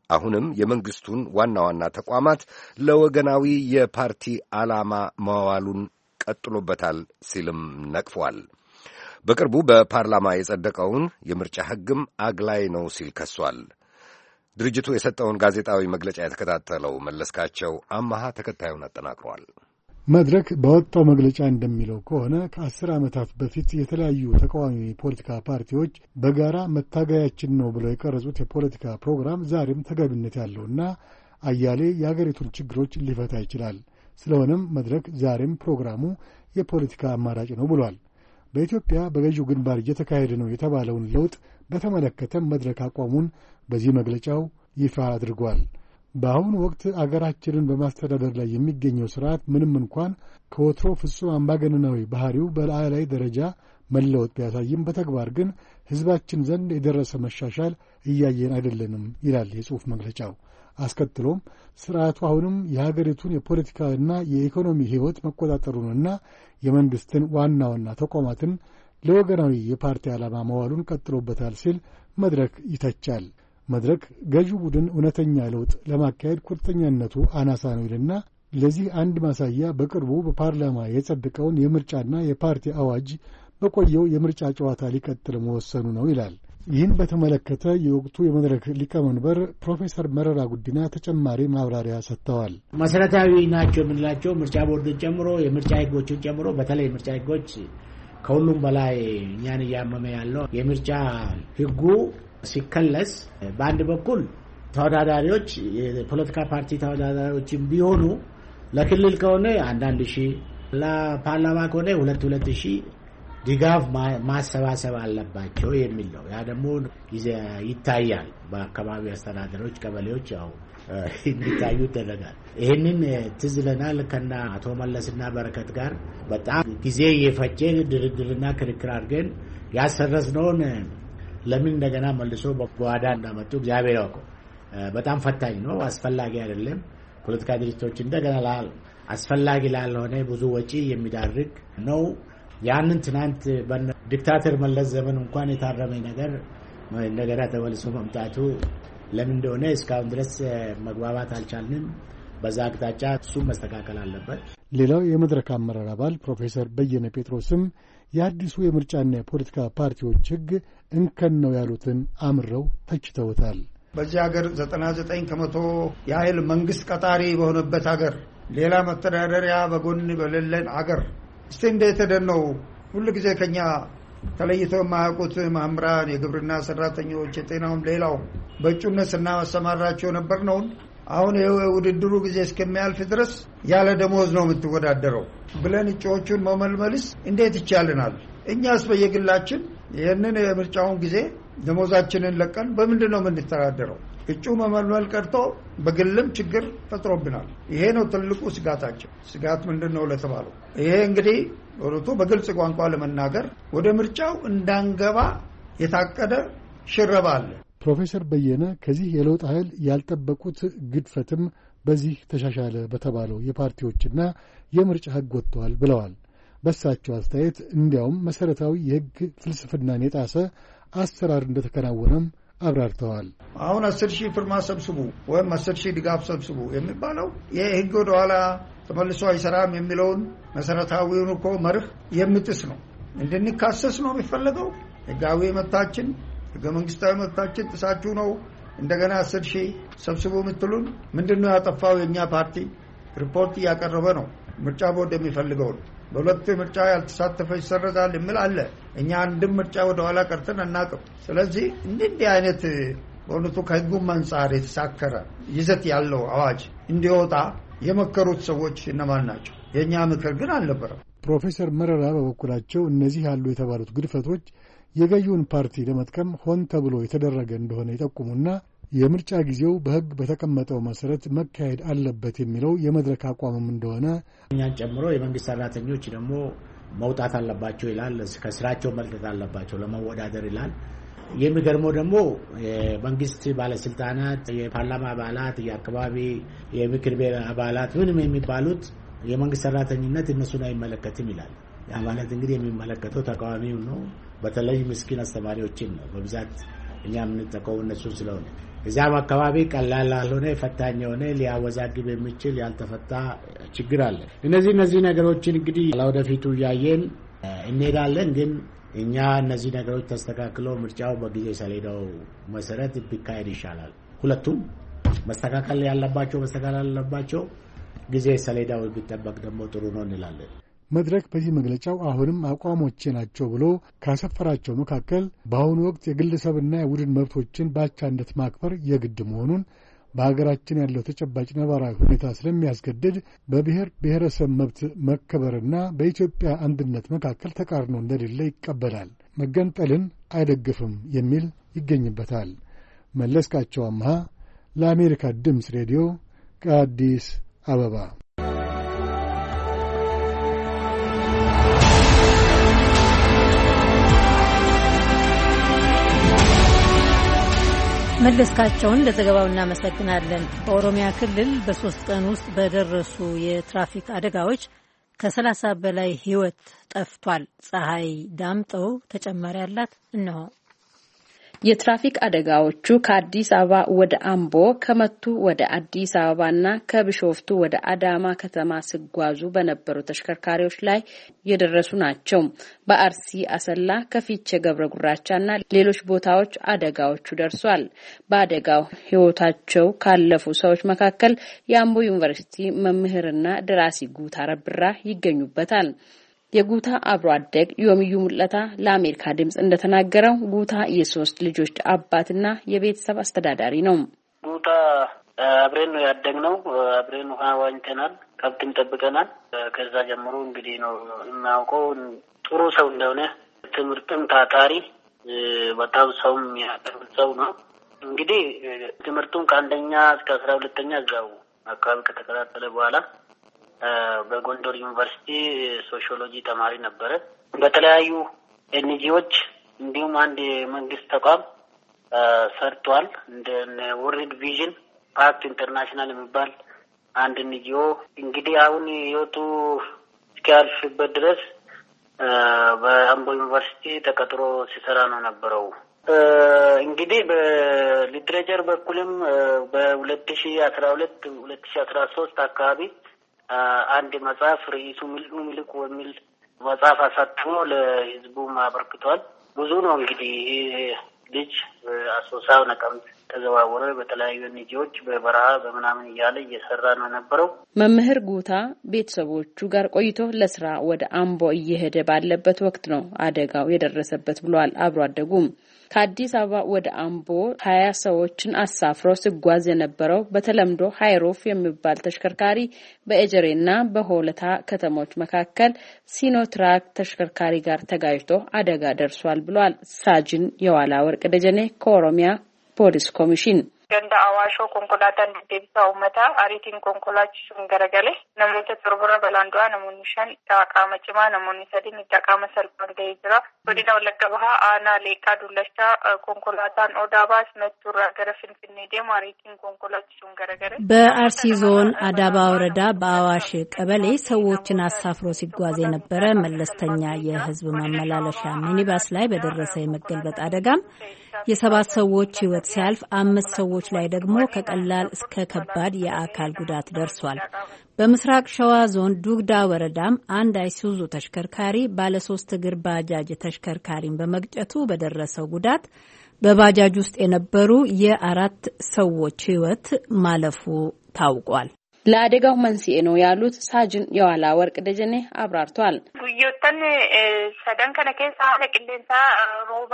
አሁንም የመንግስቱን ዋና ዋና ተቋማት ለወገናዊ የፓርቲ ዓላማ ማዋሉን ቀጥሎበታል ሲልም ነቅፏል። በቅርቡ በፓርላማ የጸደቀውን የምርጫ ሕግም አግላይ ነው ሲል ከሷል። ድርጅቱ የሰጠውን ጋዜጣዊ መግለጫ የተከታተለው መለስካቸው አማሃ ተከታዩን አጠናቅሯል። መድረክ በወጣው መግለጫ እንደሚለው ከሆነ ከ10 ዓመታት በፊት የተለያዩ ተቃዋሚ ፖለቲካ ፓርቲዎች በጋራ መታገያችን ነው ብለው የቀረጹት የፖለቲካ ፕሮግራም ዛሬም ተገቢነት ያለውና አያሌ የአገሪቱን ችግሮች ሊፈታ ይችላል። ስለሆነም መድረክ ዛሬም ፕሮግራሙ የፖለቲካ አማራጭ ነው ብሏል። በኢትዮጵያ በገዢው ግንባር እየተካሄደ ነው የተባለውን ለውጥ በተመለከተም መድረክ አቋሙን በዚህ መግለጫው ይፋ አድርጓል። በአሁኑ ወቅት አገራችንን በማስተዳደር ላይ የሚገኘው ስርዓት ምንም እንኳን ከወትሮ ፍጹም አምባገነናዊ ባህሪው በላዕላይ ደረጃ መለወጥ ቢያሳይም በተግባር ግን ሕዝባችን ዘንድ የደረሰ መሻሻል እያየን አይደለንም ይላል የጽሑፍ መግለጫው። አስከትሎም ስርዓቱ አሁንም የሀገሪቱን የፖለቲካና የኢኮኖሚ ሕይወት መቆጣጠሩንና የመንግሥትን ዋና ዋና ተቋማትን ለወገናዊ የፓርቲ ዓላማ መዋሉን ቀጥሎበታል ሲል መድረክ ይተቻል። መድረክ ገዢው ቡድን እውነተኛ ለውጥ ለማካሄድ ቁርጠኛነቱ አናሳ ነው ይልና ለዚህ አንድ ማሳያ በቅርቡ በፓርላማ የጸደቀውን የምርጫና የፓርቲ አዋጅ በቆየው የምርጫ ጨዋታ ሊቀጥል መወሰኑ ነው ይላል። ይህን በተመለከተ የወቅቱ የመድረክ ሊቀመንበር ፕሮፌሰር መረራ ጉዲና ተጨማሪ ማብራሪያ ሰጥተዋል። መሰረታዊ ናቸው የምንላቸው ምርጫ ቦርድን ጨምሮ የምርጫ ሕጎችን ጨምሮ በተለይ ምርጫ ሕጎች ከሁሉም በላይ እኛን እያመመ ያለው የምርጫ ሕጉ ሲከለስ በአንድ በኩል ተወዳዳሪዎች የፖለቲካ ፓርቲ ተወዳዳሪዎችም ቢሆኑ ለክልል ከሆነ አንዳንድ ሺህ ለፓርላማ ከሆነ 2,000 ድጋፍ ማሰባሰብ አለባቸው የሚል ነው። ያ ደግሞ ይታያል። በአካባቢ አስተዳደሮች ቀበሌዎች ያው እንዲታዩ ይደረጋል። ይህንን ትዝ ይለናል ከና አቶ መለስና በረከት ጋር በጣም ጊዜ የፈጀ ድርድርና ክርክር አድርገን ያሰረዝነውን ለምን እንደገና መልሶ በጓዳ እንዳመጡ እግዚአብሔር ያውቀው። በጣም ፈታኝ ነው። አስፈላጊ አይደለም። ፖለቲካ ድርጅቶች እንደገና አስፈላጊ ላልሆነ ብዙ ወጪ የሚዳርግ ነው። ያንን ትናንት ዲክታተር መለስ ዘመን እንኳን የታረመ ነገር እንደገና ተመልሶ መምጣቱ ለምን እንደሆነ እስካሁን ድረስ መግባባት አልቻልንም። በዛ አቅጣጫ እሱም መስተካከል አለበት። ሌላው የመድረክ አመራር አባል ፕሮፌሰር በየነ ጴጥሮስም የአዲሱ የምርጫና የፖለቲካ ፓርቲዎች ሕግ እንከን ነው ያሉትን አምረው ተችተውታል። በዚህ ሀገር 99% የኃይል መንግስት ቀጣሪ በሆነበት ሀገር፣ ሌላ መተዳደሪያ በጎን በሌለን ሀገር እስቲ እንዴት ነው ሁሉ ጊዜ ከኛ ተለይተው የማያውቁት መምህራን፣ የግብርና ሰራተኞች፣ የጤናውም ሌላው በእጩነት ስናሰማራቸው ነበር ነው። አሁን የውድድሩ ጊዜ እስከሚያልፍ ድረስ ያለ ደሞዝ ነው የምትወዳደረው ብለን እጩዎቹን መመልመልስ እንዴት ይቻልናል? እኛስ በየግላችን ይህንን የምርጫውን ጊዜ ደሞዛችንን ለቀን በምንድን ነው የምንተዳደረው? እጩ መመልመል ቀርቶ በግልም ችግር ፈጥሮብናል። ይሄ ነው ትልቁ ስጋታችን። ስጋት ምንድን ነው ለተባለው ይሄ እንግዲህ ወሩቱ በግልጽ ቋንቋ ለመናገር ወደ ምርጫው እንዳንገባ የታቀደ ሽረባ አለ። ፕሮፌሰር በየነ ከዚህ የለውጥ ኃይል ያልጠበቁት ግድፈትም በዚህ ተሻሻለ በተባለው የፓርቲዎችና የምርጫ ሕግ ወጥተዋል ብለዋል። በሳቸው አስተያየት እንዲያውም መሰረታዊ የሕግ ፍልስፍናን የጣሰ አሰራር እንደተከናወነም አብራርተዋል። አሁን 10,000 ፊርማ ሰብስቡ ወይም 10,000 ድጋፍ ሰብስቡ የሚባለው ይህ ሕግ ወደ ኋላ ተመልሶ አይሰራም የሚለውን መሰረታዊውን እኮ መርህ የምጥስ ነው። እንድንካሰስ ነው የሚፈለገው። ሕጋዊ መብታችን ሕገ መንግስታዊ መብታችን ጥሳችሁ ነው እንደገና 10,000 ሰብስቡ የምትሉን? ምንድነው ያጠፋው? የኛ ፓርቲ ሪፖርት እያቀረበ ነው። ምርጫ ቦርድ የሚፈልገው ነው። በሁለት ምርጫ ያልተሳተፈ ይሰረዛል የሚል አለ። እኛ አንድም ምርጫ ወደ ኋላ ቀርተን አናውቅም። ስለዚህ እንዲህ አይነት በእውነቱ ከሕጉም አንጻር የተሳከረ ይዘት ያለው አዋጅ እንዲወጣ የመከሩት ሰዎች እነማን ናቸው? የእኛ ምክር ግን አልነበረም። ፕሮፌሰር መረራ በበኩላቸው እነዚህ ያሉ የተባሉት ግድፈቶች የገዢውን ፓርቲ ለመጥቀም ሆን ተብሎ የተደረገ እንደሆነ ይጠቁሙና የምርጫ ጊዜው በሕግ በተቀመጠው መሰረት መካሄድ አለበት የሚለው የመድረክ አቋምም እንደሆነ እኛን ጨምሮ የመንግስት ሰራተኞች ደግሞ መውጣት አለባቸው ይላል። ከስራቸው መልቀቅ አለባቸው ለመወዳደር ይላል። የሚገርመው ደግሞ የመንግስት ባለስልጣናት፣ የፓርላማ አባላት፣ የአካባቢ የምክር ቤት አባላት ምንም የሚባሉት የመንግስት ሰራተኝነት እነሱን አይመለከትም ይላል። ያ ማለት እንግዲህ የሚመለከተው ተቃዋሚው ነው። በተለይ ምስኪን አስተማሪዎችን ነው በብዛት እኛ የምንጠቀመው እነሱ ስለሆነ እዛም አካባቢ ቀላል ያልሆነ ፈታኝ የሆነ ሊያወዛግብ የሚችል ያልተፈታ ችግር አለ። እነዚህ ነገሮችን እንግዲህ ለወደፊቱ ያየን እንሄዳለን። ግን እኛ እነዚህ ነገሮች ተስተካክለው ምርጫው በጊዜ ሰሌዳው መሰረት ቢካሄድ ይሻላል። ሁለቱም መስተካከል ያለባቸው ጊዜ ሰሌዳው ቢጠበቅ ደግሞ ጥሩ ነው እንላለን። መድረክ በዚህ መግለጫው አሁንም አቋሞቼ ናቸው ብሎ ካሰፈራቸው መካከል በአሁኑ ወቅት የግለሰብና የቡድን መብቶችን በአቻነት ማክበር የግድ መሆኑን በሀገራችን ያለው ተጨባጭ ነባራዊ ሁኔታ ስለሚያስገድድ በብሔር ብሔረሰብ መብት መከበርና በኢትዮጵያ አንድነት መካከል ተቃርኖ እንደሌለ ይቀበላል፣ መገንጠልን አይደግፍም የሚል ይገኝበታል። መለስካቸው አምሃ ለአሜሪካ ድምፅ ሬዲዮ ከአዲስ አበባ። መለስካቸውን ለዘገባው እናመሰግናለን። በኦሮሚያ ክልል በ3 ቀን ውስጥ በደረሱ የትራፊክ አደጋዎች ከ30 በላይ ሕይወት ጠፍቷል። ፀሐይ ዳምጠው ተጨማሪ አላት እነሆ። የትራፊክ አደጋዎቹ ከአዲስ አበባ ወደ አምቦ፣ ከመቱ ወደ አዲስ አበባና ከብሾፍቱ ወደ አዳማ ከተማ ሲጓዙ በነበሩ ተሽከርካሪዎች ላይ የደረሱ ናቸው። በአርሲ አሰላ፣ ከፊቼ ገብረ ጉራቻና ሌሎች ቦታዎች አደጋዎቹ ደርሷል። በአደጋው ሕይወታቸው ካለፉ ሰዎች መካከል የአምቦ ዩኒቨርሲቲ መምህርና ደራሲ ጉታ ረብራ ይገኙበታል። የጉታ አብሮ አደግ ዮሚዩ ሙለታ ለአሜሪካ ድምጽ እንደተናገረው ጉታ የ3 ልጆች አባትና የቤተሰብ አስተዳዳሪ ነው። ጉታ አብረን ነው ያደግነው፣ አብረን ውሃ ዋኝተናል፣ ከብትም ጠብቀናል። ከዛ ጀምሮ እንግዲህ ነው እናውቀው ጥሩ ሰው እንደሆነ፣ ትምህርትም ታታሪ፣ በጣም ሰውም ያቀርብ ሰው ነው። እንግዲህ ትምህርቱን ከአንደኛ እስከ 12ኛ እዛው አካባቢ ከተከታተለ በኋላ በጎንደር ዩኒቨርሲቲ ሶሺዮሎጂ ተማሪ ነበረ። በተለያዩ ኤንጂኦዎች እንዲሁም አንድ የመንግስት ተቋም ሰርቷል። እንደ ወርልድ ቪዥን ፓክት ኢንተርናሽናል የሚባል አንድ ኤንጂኦ እንግዲህ አሁን ህይወቱ እስኪያልፍበት ድረስ በአምቦ ዩኒቨርሲቲ ተቀጥሮ ሲሰራ ነው ነበረው። እንግዲህ በሊትሬቸር በኩልም በ2012 2013 አካባቢ አንድ መጽሐፍ ርዕሱ ምልኩ የሚል መጽሐፍ አሳትሞ ለህዝቡ አበርክቷል። ብዙ ነው እንግዲህ ልጅ አሶሳ ነቀምት ተዘዋወረ በተለያዩ ንጆች በበረሃ በመናምን እያለ እየሰራ ነው ነበረው። መምህር ጉታ ቤተሰቦቹ ጋር ቆይቶ ለስራ ወደ አምቦ እየሄደ ባለበት ወቅት ነው አደጋው የደረሰበት ብሏል። አብሮ አደጉም ከአዲስ አበባ ወደ አምቦ 20 ሰዎችን አሳፍሮ ሲጓዝ የነበረው በተለምዶ ሃይሮፍ የሚባል ተሽከርካሪ በኤጀሬና በሆለታ ከተሞች መካከል ሲኖትራክ ተሽከርካሪ ጋር ተጋጭቶ አደጋ ደርሷል ብሏል። ሳጅን የዋላ ወርቅ ደጀኔ ከኦሮሚያ ፖሊስ ኮሚሽን ገንዳ አዋሾ ኮንኮላታን ዴቢሳ ኡመታ አሪቲን ኮንኮላችሱን ገረገሌ ነሞተ ቶርቦራ በላንዷ ነሙኒሻን ዳቃመ ጭማ ነሙኒ ሰዲን ዳቃመ ሰልባን ገይዝራ ወዲና ወለቀባሃ አና ሌቃ ዱለቻ ኮንኮላታን ኦዳባስ መቱራ ገረፍን ፍኔዴም አሪቲን ኮንኮላችሱን ገረገሌ በአርሲ ዞን አዳባ ወረዳ በአዋሽ ቀበሌ ሰዎችን አሳፍሮ ሲጓዝ የነበረ መለስተኛ የህዝብ ማመላለሻ ሚኒባስ ላይ በደረሰ የመገልበጥ አደጋም የ7 ሰዎች ህይወት ሲያልፍ 5 ሰዎች ላይ ደግሞ ከቀላል እስከ ከባድ የአካል ጉዳት ደርሷል። በምስራቅ ሸዋ ዞን ዱግዳ ወረዳም አንድ አይሱዙ ተሽከርካሪ ባለ 3 እግር ባጃጅ ተሽከርካሪን በመግጨቱ በደረሰው ጉዳት በባጃጅ ውስጥ የነበሩ የ4 ሰዎች ህይወት ማለፉ ታውቋል። ለአደጋው መንስኤ ነው ያሉት ሳጅን የዋላ ወርቅ ደጀኔ አብራርቷል። ጉዮተን ሰደን ከነ ኬሳ ለቅሌንሳ ሮባ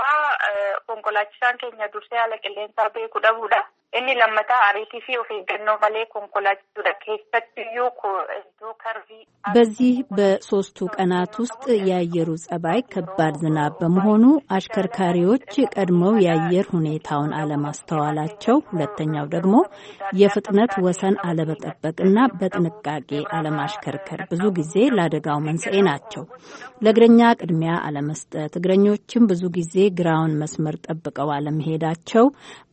ኮንኮላችሳን ኬኛ ዱርሴ ለቅሌንሳ ቤኩ ደቡዳ እኒ ለመታ አሪቲፊ ኦፊገኖ ማሌ ኮንኮላችሱ ደከሰትዩ ዱከርቪ በዚህ በ3ቱ ቀናት ውስጥ የአየሩ ጸባይ ከባድ ዝናብ በመሆኑ አሽከርካሪዎች ቀድመው የአየር ሁኔታውን አለማስተዋላቸው፣ ሁለተኛው ደግሞ የፍጥነት ወሰን አለመጠበቅና በጥንቃቄ አለማሽከርከር ብዙ ጊዜ ለአደጋው መንስኤ ናቸው። ለእግረኛ ቅድሚያ አለመስጠት፣ እግረኞችም ብዙ ጊዜ ግራውን መስመር ጠብቀው አለመሄዳቸው፣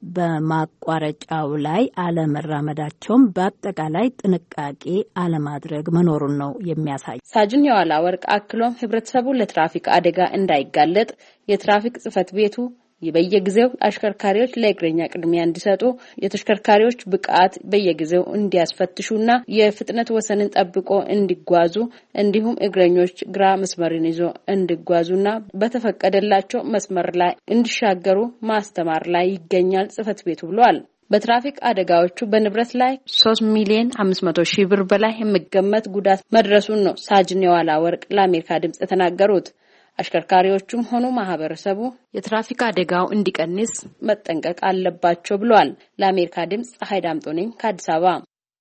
በማቋረጫው ላይ አለመራመዳቸውም በአጠቃላይ ጥንቃቄ አለማድረግ መኖሩን ነው የሚያሳይ። ሳጅን የዋላ ወርቅ አክሎም ህብረተሰቡ ለትራፊክ አደጋ እንዳይጋለጥ የትራፊክ ጽሕፈት ቤቱ በየጊዜው አሽከርካሪዎች ለእግረኛ ቅድሚያ እንዲሰጡ የተሽከርካሪዎች ብቃት በየጊዜው እንዲያስፈትሹና የፍጥነት ወሰንን ጠብቆ እንዲጓዙ እንዲሁም እግረኞች ግራ መስመርን ይዞ እንዲጓዙና በተፈቀደላቸው መስመር ላይ እንዲሻገሩ ማስተማር ላይ ይገኛል ጽሕፈት ቤቱ ብሏል። በትራፊክ አደጋዎቹ በንብረት ላይ 3,500,000 ብር በላይ የሚገመት ጉዳት መድረሱን ነው ሳጅን የዋላ ወርቅ ለአሜሪካ ድምጽ የተናገሩት። አሽከርካሪዎቹም ሆኑ ማህበረሰቡ የትራፊክ አደጋው እንዲቀንስ መጠንቀቅ አለባቸው ብለዋል። ለአሜሪካ ድምጽ ፀሐይ ዳምጦ ነኝ ከአዲስ አበባ።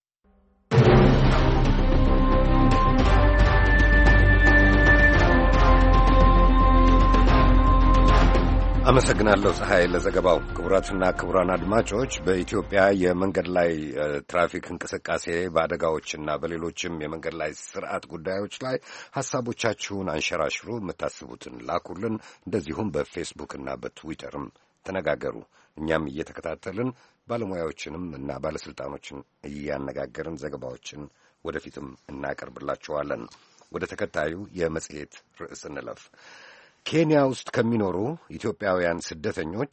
አመሰግናለሁ ፀሐይ ለዘገባው። ክቡራትና ክቡራን አድማጮች በኢትዮጵያ የመንገድ ላይ ትራፊክ እንቅስቃሴ በአደጋዎችና በሌሎችም የመንገድ ላይ ስርዓት ጉዳዮች ላይ ሐሳቦቻችሁን አንሸራሽሩ፣ የምታስቡትን ላኩልን። እንደዚሁም በፌስቡክና በትዊተርም ተነጋገሩ። እኛም እየተከታተልን ባለሙያዎችንም እና ባለስልጣኖችን እያነጋገርን ዘገባዎችን ወደፊትም እናቀርብላችኋለን። ወደ ተከታዩ የመጽሔት ርዕስ እንለፍ። ኬንያ ውስጥ ከሚኖሩ ኢትዮጵያውያን ስደተኞች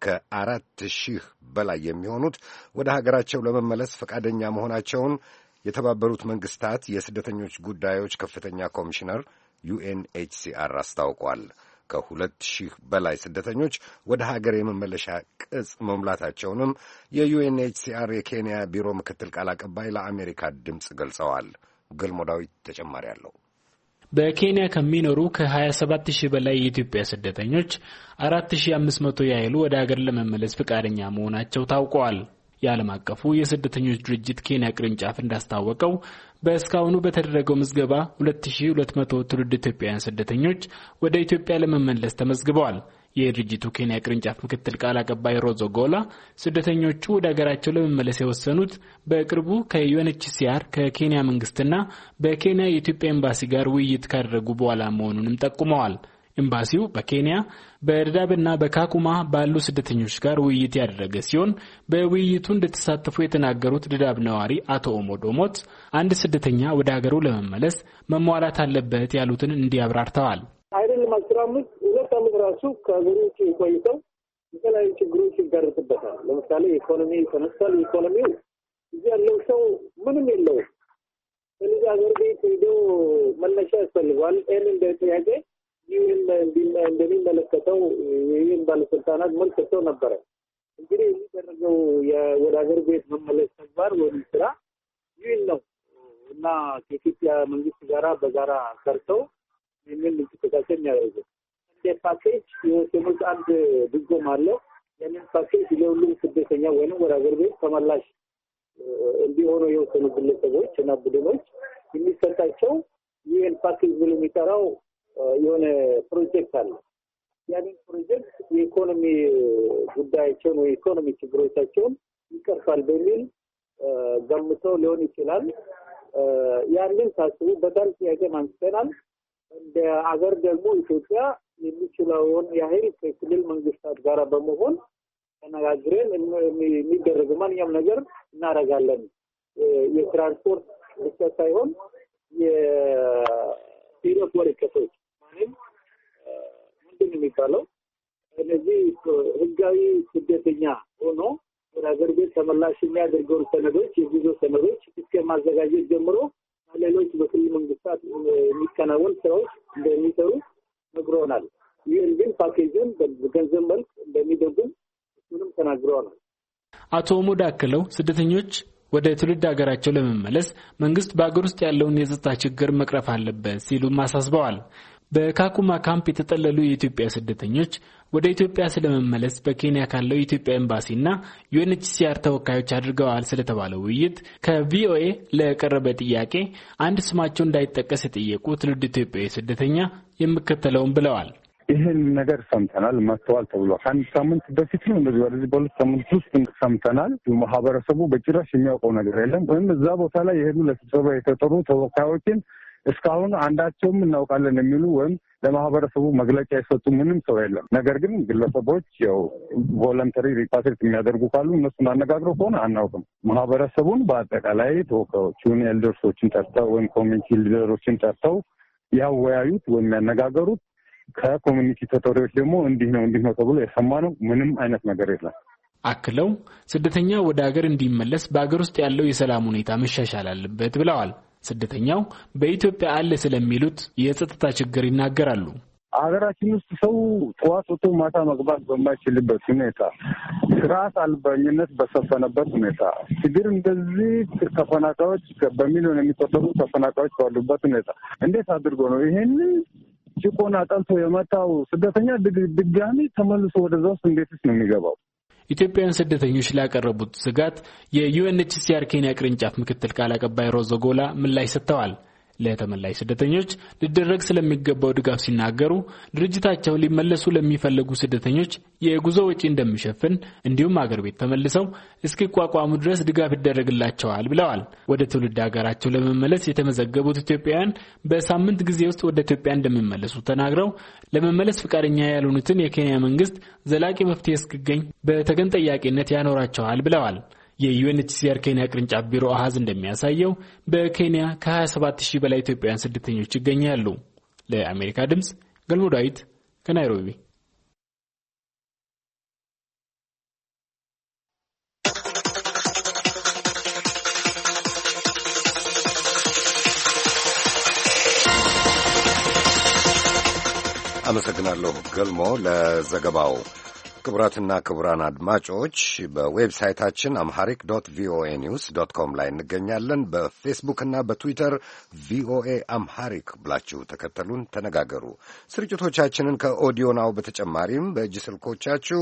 ከ4,000 በላይ የሚሆኑት ወደ ሀገራቸው ለመመለስ ፈቃደኛ መሆናቸውን የተባበሩት መንግስታት የስደተኞች ጉዳዮች ከፍተኛ ኮሚሽነር UNHCR አስታውቋል። ከ2,000 በላይ ስደተኞች ወደ ሀገር የመመለሻ ቅጽ መሙላታቸውንም የUNHCR የኬንያ ቢሮ ምክትል ቃል አቀባይ ለአሜሪካ ድምፅ ገልጸዋል። ገልሞ ዳዊት ተጨማሪ አለው። በኬንያ ከሚኖሩ ከ27,000 በላይ የኢትዮጵያ ስደተኞች 4,500 ያህሉ ወደ ሀገር ለመመለስ ፈቃደኛ መሆናቸው ታውቋል። የዓለም አቀፉ የስደተኞች ድርጅት ኬንያ ቅርንጫፍ እንዳስታወቀው በእስካሁኑ በተደረገው ምዝገባ 2,200 ትውልድ ኢትዮጵያውያን ስደተኞች ወደ ኢትዮጵያ ለመመለስ ተመዝግበዋል። የድርጅቱ ኬንያ ቅርንጫፍ ምክትል ቃል አቀባይ ሮዞ ጎላ ስደተኞቹ ወደ ሀገራቸው ለመመለስ የወሰኑት በቅርቡ ከዩኤንኤችሲአር ከኬንያ መንግስትና በኬንያ የኢትዮጵያ ኤምባሲ ጋር ውይይት ካደረጉ በኋላ መሆኑንም ጠቁመዋል። ኤምባሲው በኬንያ በዳዳብና በካኩማ ባሉ ስደተኞች ጋር ውይይት ያደረገ ሲሆን በውይይቱ እንደተሳተፉ የተናገሩት ዳዳብ ነዋሪ አቶ ኦሞዶሞት አንድ ስደተኛ ወደ ሀገሩ ለመመለስ መሟላት አለበት ያሉትን እንዲያብራርተዋል። አይደለም 15 ዓመት ራሱ ከሀገሩ ውጭ ቆይተው የተለያዩ ችግሮች ይጋረጥበታል። ለምሳሌ ኢኮኖሚ ተነስቷል። ኢኮኖሚው እዚህ ያለው ሰው ምንም የለውም። ስለዚህ ሀገር ቤት ሄዶ መነሻ ያስፈልገዋል። ይህን እንደ ጥያቄ ይህን እንደሚመለከተው ይህን ባለስልጣናት መልሰው ነበረ። እንግዲህ የሚደረገው ወደ ሀገር ቤት መመለስ ተግባር ወይም ስራ ይህን ነው እና ከኢትዮጵያ መንግስት ጋራ በጋራ ሰርተው ይህንን እንቅስቃሴ የሚያደርገው እንደ ፓኬጅ የወሰኑት አንድ ድጎም አለ። ያንን ፓኬጅ ለሁሉም ስደተኛ ወይም ወደ ሀገር ቤት ተመላሽ እንዲሆኑ የወሰኑ ግለሰቦች እና ቡድኖች የሚሰጣቸው ይህን ፓኬጅ ብሎ የሚጠራው የሆነ ፕሮጀክት አለ። ያንን ፕሮጀክት የኢኮኖሚ ጉዳያቸውን ወይ ኢኮኖሚ ችግሮቻቸውን ይቀርፋል በሚል ገምተው ሊሆን ይችላል። ያንን ሳስቡ በጣም ጥያቄ አንስተናል። እንደ አገር ደግሞ ኢትዮጵያ የሚችለውን ያህል ከክልል መንግስታት ጋር በመሆን ተነጋግረን የሚደረግ ማንኛውም ነገር እናደርጋለን። የትራንስፖርት ብቻ ሳይሆን የሂደት ወረቀቶች ማለት ምንድን ነው የሚባለው እነዚህ ህጋዊ ስደተኛ ሆኖ ወደ ሀገር ቤት ተመላሽ የሚያደርገው ሰነዶች፣ የጉዞ ሰነዶች እስከ ማዘጋጀት ጀምሮ ሌሎች በክልል መንግስታት የሚከናወን ስራዎች እንደሚሰሩ ነግረውናል። ይህን ግን ፓኬጁን በገንዘብ መልክ እንደሚደጉም እሱንም ተናግረዋል። አቶ ሞዳ አክለው ስደተኞች ወደ ትውልድ ሀገራቸው ለመመለስ መንግስት በአገር ውስጥ ያለውን የጸጥታ ችግር መቅረፍ አለበት ሲሉም አሳስበዋል። በካኩማ ካምፕ የተጠለሉ የኢትዮጵያ ስደተኞች ወደ ኢትዮጵያ ስለመመለስ በኬንያ ካለው የኢትዮጵያ ኤምባሲና ዩኤንኤችሲአር ተወካዮች አድርገዋል ስለተባለው ውይይት ከቪኦኤ ለቀረበ ጥያቄ አንድ ስማቸው እንዳይጠቀስ የጠየቁ ትውልድ ኢትዮጵያዊ ስደተኛ የሚከተለውን ብለዋል። ይህን ነገር ሰምተናል፣ መጥተዋል ተብሎ ከአንድ ሳምንት በፊት ነው እንደዚህ ወደዚህ በሁለት ሳምንት ውስጥ ሰምተናል። ማህበረሰቡ በጭራሽ የሚያውቀው ነገር የለም። ወይም እዛ ቦታ ላይ የሄዱ ለስብሰባ የተጠሩ ተወካዮችን እስካሁን አንዳቸውም እናውቃለን የሚሉ ወይም ለማህበረሰቡ መግለጫ የሰጡ ምንም ሰው የለም። ነገር ግን ግለሰቦች ያው ቮለንተሪ ሪፓትሪት የሚያደርጉ ካሉ እነሱን አነጋግረው ከሆነ አናውቅም። ማህበረሰቡን በአጠቃላይ ተወካዮቹን ኤልደርሶችን ጠርተው ወይም ኮሚኒቲ ሊደሮችን ጠርተው ያወያዩት ወይም ያነጋገሩት ከኮሚኒቲ ተጠሪዎች ደግሞ እንዲህ ነው ተብሎ የሰማነው ምንም አይነት ነገር የለም። አክለው ስደተኛ ወደ ሀገር እንዲመለስ በአገር ውስጥ ያለው የሰላም ሁኔታ መሻሻል አለበት ብለዋል። ስደተኛው በኢትዮጵያ አለ ስለሚሉት የጸጥታ ችግር ይናገራሉ። ሀገራችን ውስጥ ሰው ጠዋት ወጥቶ ማታ መግባት በማይችልበት ሁኔታ፣ ስርዓት አልባኝነት በሰፈነበት ሁኔታ፣ ችግር እንደዚህ ተፈናቃዮች በሚሊዮን የሚቆጠሩ ተፈናቃዮች ባሉበት ሁኔታ እንዴት አድርጎ ነው ይሄንን ጭቆና ጠልቶ የመጣው ስደተኛ ድጋሚ ተመልሶ ወደዛ ውስጥ እንዴትስ ነው የሚገባው? ኢትዮጵያውያን ስደተኞች ላቀረቡት ስጋት የዩኤንኤችሲአር ኬንያ ቅርንጫፍ ምክትል ቃል አቀባይ ሮዘጎላ ምላሽ ሰጥተዋል። ለተመላሽ ስደተኞች ሊደረግ ስለሚገባው ድጋፍ ሲናገሩ ድርጅታቸው ሊመለሱ ለሚፈልጉ ስደተኞች የጉዞ ወጪ እንደሚሸፍን እንዲሁም አገር ቤት ተመልሰው እስኪቋቋሙ ድረስ ድጋፍ ይደረግላቸዋል ብለዋል። ወደ ትውልድ ሀገራቸው ለመመለስ የተመዘገቡት ኢትዮጵያውያን በሳምንት ጊዜ ውስጥ ወደ ኢትዮጵያ እንደሚመለሱ ተናግረው ለመመለስ ፈቃደኛ ያልሆኑትን የኬንያ መንግስት ዘላቂ መፍትሄ እስኪገኝ በተገን ጠያቂነት ያኖራቸዋል ብለዋል። የዩኤንኤችሲአር ኬንያ ቅርንጫፍ ቢሮ አሃዝ እንደሚያሳየው በኬንያ ከ27000 በላይ ኢትዮጵያውያን ስደተኞች ይገኛሉ። ለአሜሪካ ድምጽ ገልሞ ዳዊት ከናይሮቢ። አመሰግናለሁ ገልሞ ለዘገባው። ክቡራትና ክቡራን አድማጮች በዌብሳይታችን amharic.voanews.com ላይ እንገኛለን። በፌስቡክና በትዊተር ቪኦኤ አምሃሪክ ብላችሁ ተከተሉን፣ ተነጋገሩ። ስርጭቶቻችንን ከኦዲዮ ናው በተጨማሪም በእጅ ስልኮቻችሁ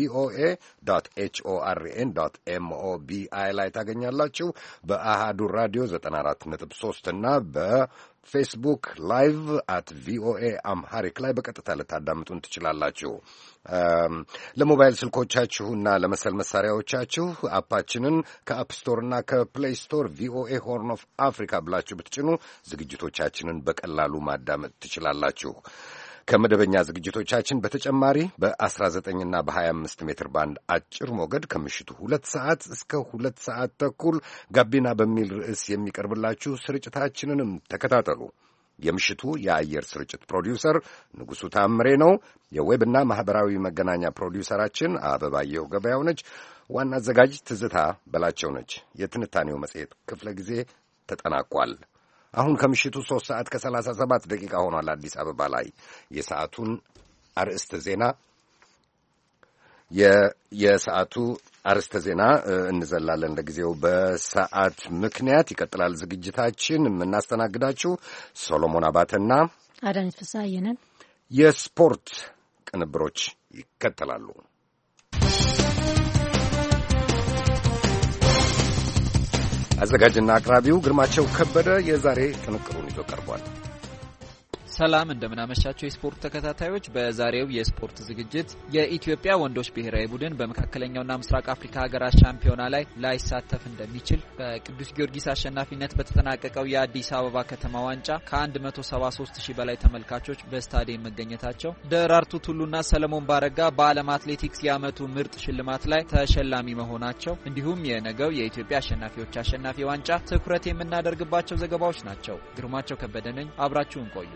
voa.horn.mobi ላይ ታገኛላችሁ። በአሃዱ ራዲዮ 94.3 እና በፌስቡክ ላይቭ @voa አምሃሪክ ላይ በቀጥታ ልታዳምጡን ትችላላችሁ። ለሞባይል ስልኮቻችሁና ለመሰል መሳሪያዎቻችሁ አፓችንን ከአፕ ስቶርና ከፕሌይ ስቶር ቪኦኤ ሆርን ኦፍ አፍሪካ ብላችሁ ብትጭኑ ዝግጅቶቻችንን በቀላሉ ማዳመጥ ትችላላችሁ። ከመደበኛ ዝግጅቶቻችን በተጨማሪ በ19ና በ25 ሜትር ባንድ አጭር ሞገድ ከምሽቱ 2 ሰዓት እስከ 2 ሰዓት ተኩል ጋቢና በሚል ርዕስ የሚቀርብላችሁ ስርጭታችንንም ተከታተሉ። የምሽቱ የአየር ስርጭት ፕሮዲውሰር ንጉሱ ታምሬ ነው። የዌብና ማህበራዊ መገናኛ ፕሮዲውሰራችን አበባየሁ ገበያው ነች። ዋና አዘጋጅ ትዝታ በላቸው ነች። የትንታኔው መጽሔት ክፍለ ጊዜ ተጠናቋል። አሁን ከምሽቱ 3 ሰዓት ከ37 ደቂቃ ሆኗል። አዲስ አበባ ላይ የሰዓቱን አርዕስተ ዜና የሰዓቱ አርዕስተ ዜና እንዘላለን። ለጊዜው በሰዓት ምክንያት ይቀጥላል ዝግጅታችን። የምናስተናግዳችሁ ሶሎሞን አባተና አዳነች ፍስሐዬ ነን። የስፖርት ቅንብሮች ይከተላሉ። አዘጋጅና አቅራቢው ግርማቸው ከበደ የዛሬ ጥንቅሩን ይዞ ቀርቧል። ሰላም እንደምናመሻቸው የስፖርት ተከታታዮች። በዛሬው የስፖርት ዝግጅት የኢትዮጵያ ወንዶች ብሔራዊ ቡድን በመካከለኛውና ምስራቅ አፍሪካ ሀገራት ሻምፒዮና ላይ ላይሳተፍ እንደሚችል፣ በቅዱስ ጊዮርጊስ አሸናፊነት በተጠናቀቀው የአዲስ አበባ ከተማ ዋንጫ ከ173,000 በላይ ተመልካቾች በስታዲየም መገኘታቸው፣ ደራርቱ ቱሉና ሰለሞን ባረጋ በዓለም አትሌቲክስ የዓመቱ ምርጥ ሽልማት ላይ ተሸላሚ መሆናቸው፣ እንዲሁም የነገው የኢትዮጵያ አሸናፊዎች አሸናፊ ዋንጫ ትኩረት የምናደርግባቸው ዘገባዎች ናቸው። ግርማቸው ከበደ ነኝ። አብራችሁን ቆዩ።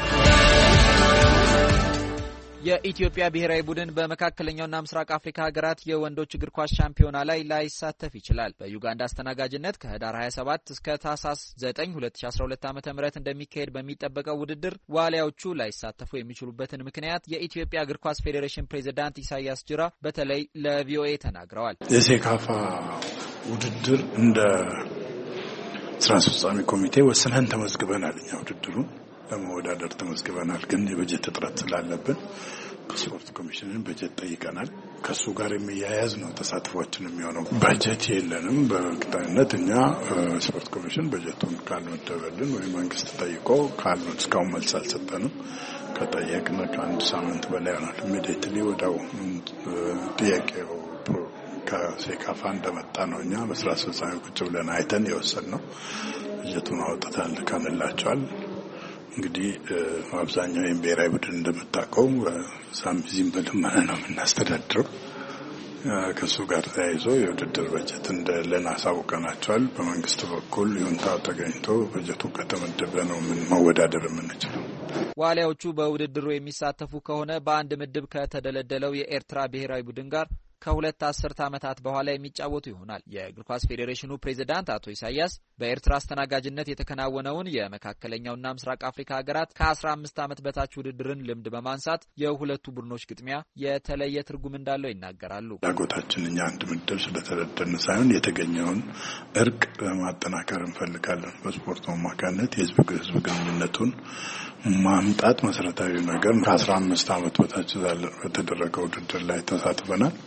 የኢትዮጵያ ብሔራዊ ቡድን በመካከለኛውና ምስራቅ አፍሪካ ሀገራት የወንዶች እግር ኳስ ሻምፒዮና ላይ ላይሳተፍ ይችላል። በዩጋንዳ አስተናጋጅነት ከህዳር 27 እስከ ታህሳስ 9 2012 ዓ.ም እንደሚካሄድ በሚጠበቀው ውድድር ዋሊያዎቹ ላይሳተፉ የሚችሉበትን ምክንያት የኢትዮጵያ እግር ኳስ ፌዴሬሽን ፕሬዝዳንት ኢሳያስ ጅራ በተለይ ለቪኦኤ ተናግረዋል። የሴካፋ ውድድር እንደ ስራ አስፈጻሚ ኮሚቴ ወስነን ተመዝግበናል። እኛ ውድድሩን ለመወዳደር ተመዝግበናል። ግን የበጀት እጥረት ስላለብን ከስፖርት ኮሚሽንን በጀት ጠይቀናል። ከሱ ጋር የሚያያዝ ነው ተሳትፏችን የሚሆነው። በጀት የለንም። በእርግጠኝነት እኛ ስፖርት ኮሚሽን በጀቱን ካልመደበልን ወይ መንግስት ጠይቆ ካልሆነ እስካሁን መልስ አልሰጠንም። ከጠየቅን ከአንድ ሳምንት በላይ ሆኗል። ኢሚዲየትሊ ወዲያው ጥያቄው ከሴካፋ እንደመጣ ነው እኛ በስራ አስፈጻሚ ቁጭ ብለን አይተን የወሰንነው። በጀቱን አውጥተን ልከንላቸዋል። እንግዲህ አብዛኛው የብሔራዊ ቡድን እንደምታውቀው ሳምዚም በልመና ነው የምናስተዳድረው። ከሱ ጋር ተያይዞ የውድድር በጀት እንደለን አሳውቀናቸዋል። በመንግስት በኩል ይሁንታ ተገኝቶ በጀቱ ከተመደበ ነው ምን መወዳደር የምንችለው። ዋሊያዎቹ በውድድሩ የሚሳተፉ ከሆነ በአንድ ምድብ ከተደለደለው የኤርትራ ብሔራዊ ቡድን ጋር ከሁለት አስርት ዓመታት በኋላ የሚጫወቱ ይሆናል። የእግር ኳስ ፌዴሬሽኑ ፕሬዝዳንት አቶ ኢሳያስ በኤርትራ አስተናጋጅነት የተከናወነውን የመካከለኛውና ምስራቅ አፍሪካ ሀገራት ከ15 ዓመት በታች ውድድርን ልምድ በማንሳት የሁለቱ ቡድኖች ግጥሚያ የተለየ ትርጉም እንዳለው ይናገራሉ። ዳጎታችን እኛ አንድ ምድብ ስለተረደን ሳይሆን የተገኘውን እርቅ ለማጠናከር እንፈልጋለን። በስፖርቱ አማካኝነት የህዝብ ግንኙነቱን ማምጣት መሰረታዊ ነገር። ከ15 ዓመት በታች በተደረገው ውድድር ላይ ተሳትፈናል።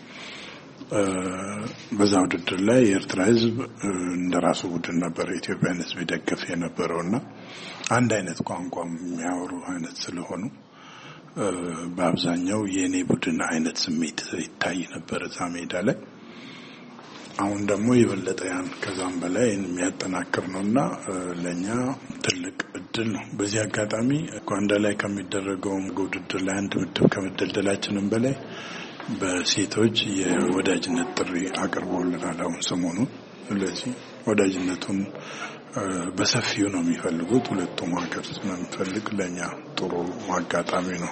በዛ ውድድር ላይ የኤርትራ ህዝብ እንደራሱ ቡድን ነበር የኢትዮጵያን ህዝብ ይደግፍ የነበረውና አንድ አይነት ቋንቋ የሚያወሩ አይነት ስለሆኑ በአብዛኛው የኔ ቡድን አይነት ስሜት ይታይ ነበር እዛ ሜዳ ላይ። አሁን ደግሞ የበለጠ ያን ከዛም በላይ የሚያጠናክር ነውና ለኛ ትልቅ እድል ነው። በዚህ አጋጣሚ ጓንዳ ላይ ከሚደረገው ውድድር ላይ አንድ ምድብ ከመደልደላችንም በላይ በሴቶች የወዳጅነት ጥሪ አቅርቦልናል አሁን ሰሞኑን። ስለዚህ ወዳጅነቱን በሰፊው ነው የሚፈልጉት ሁለቱም ሀገር ስለሚፈልግ ለኛ ጥሩ አጋጣሚ ነው።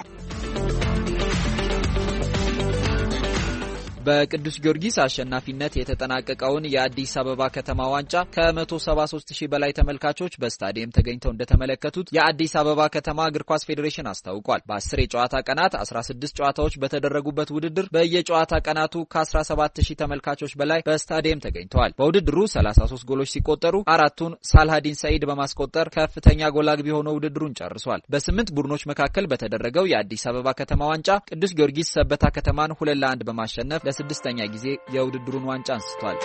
በቅዱስ ጊዮርጊስ አሸናፊነት የተጠናቀቀውን የአዲስ አበባ ከተማ ዋንጫ ከ173,000 በላይ ተመልካቾች በስታዲየም ተገኝተው እንደተመለከቱት የአዲስ አበባ ከተማ እግር ኳስ ፌዴሬሽን አስታውቋል። በ10 የጨዋታ ቀናት 16 ጨዋታዎች በተደረጉበት ውድድር በየጨዋታ ቀናቱ ከ17,000 ተመልካቾች በላይ በስታዲየም ተገኝተዋል። በውድድሩ 33 ጎሎች ሲቆጠሩ አራቱን ሳልሃዲን ሰኢድ በማስቆጠር ከፍተኛ ጎል አግቢ ሆኖ ውድድሩን ጨርሷል። በ8 ቡድኖች መካከል በተደረገው የአዲስ አበባ ከተማ ዋንጫ ቅዱስ ጊዮርጊስ ሰበታ ከተማን 2-1 በማሸነፍ ለስድስተኛ ጊዜ የውድድሩን ዋንጫ አንስቷል።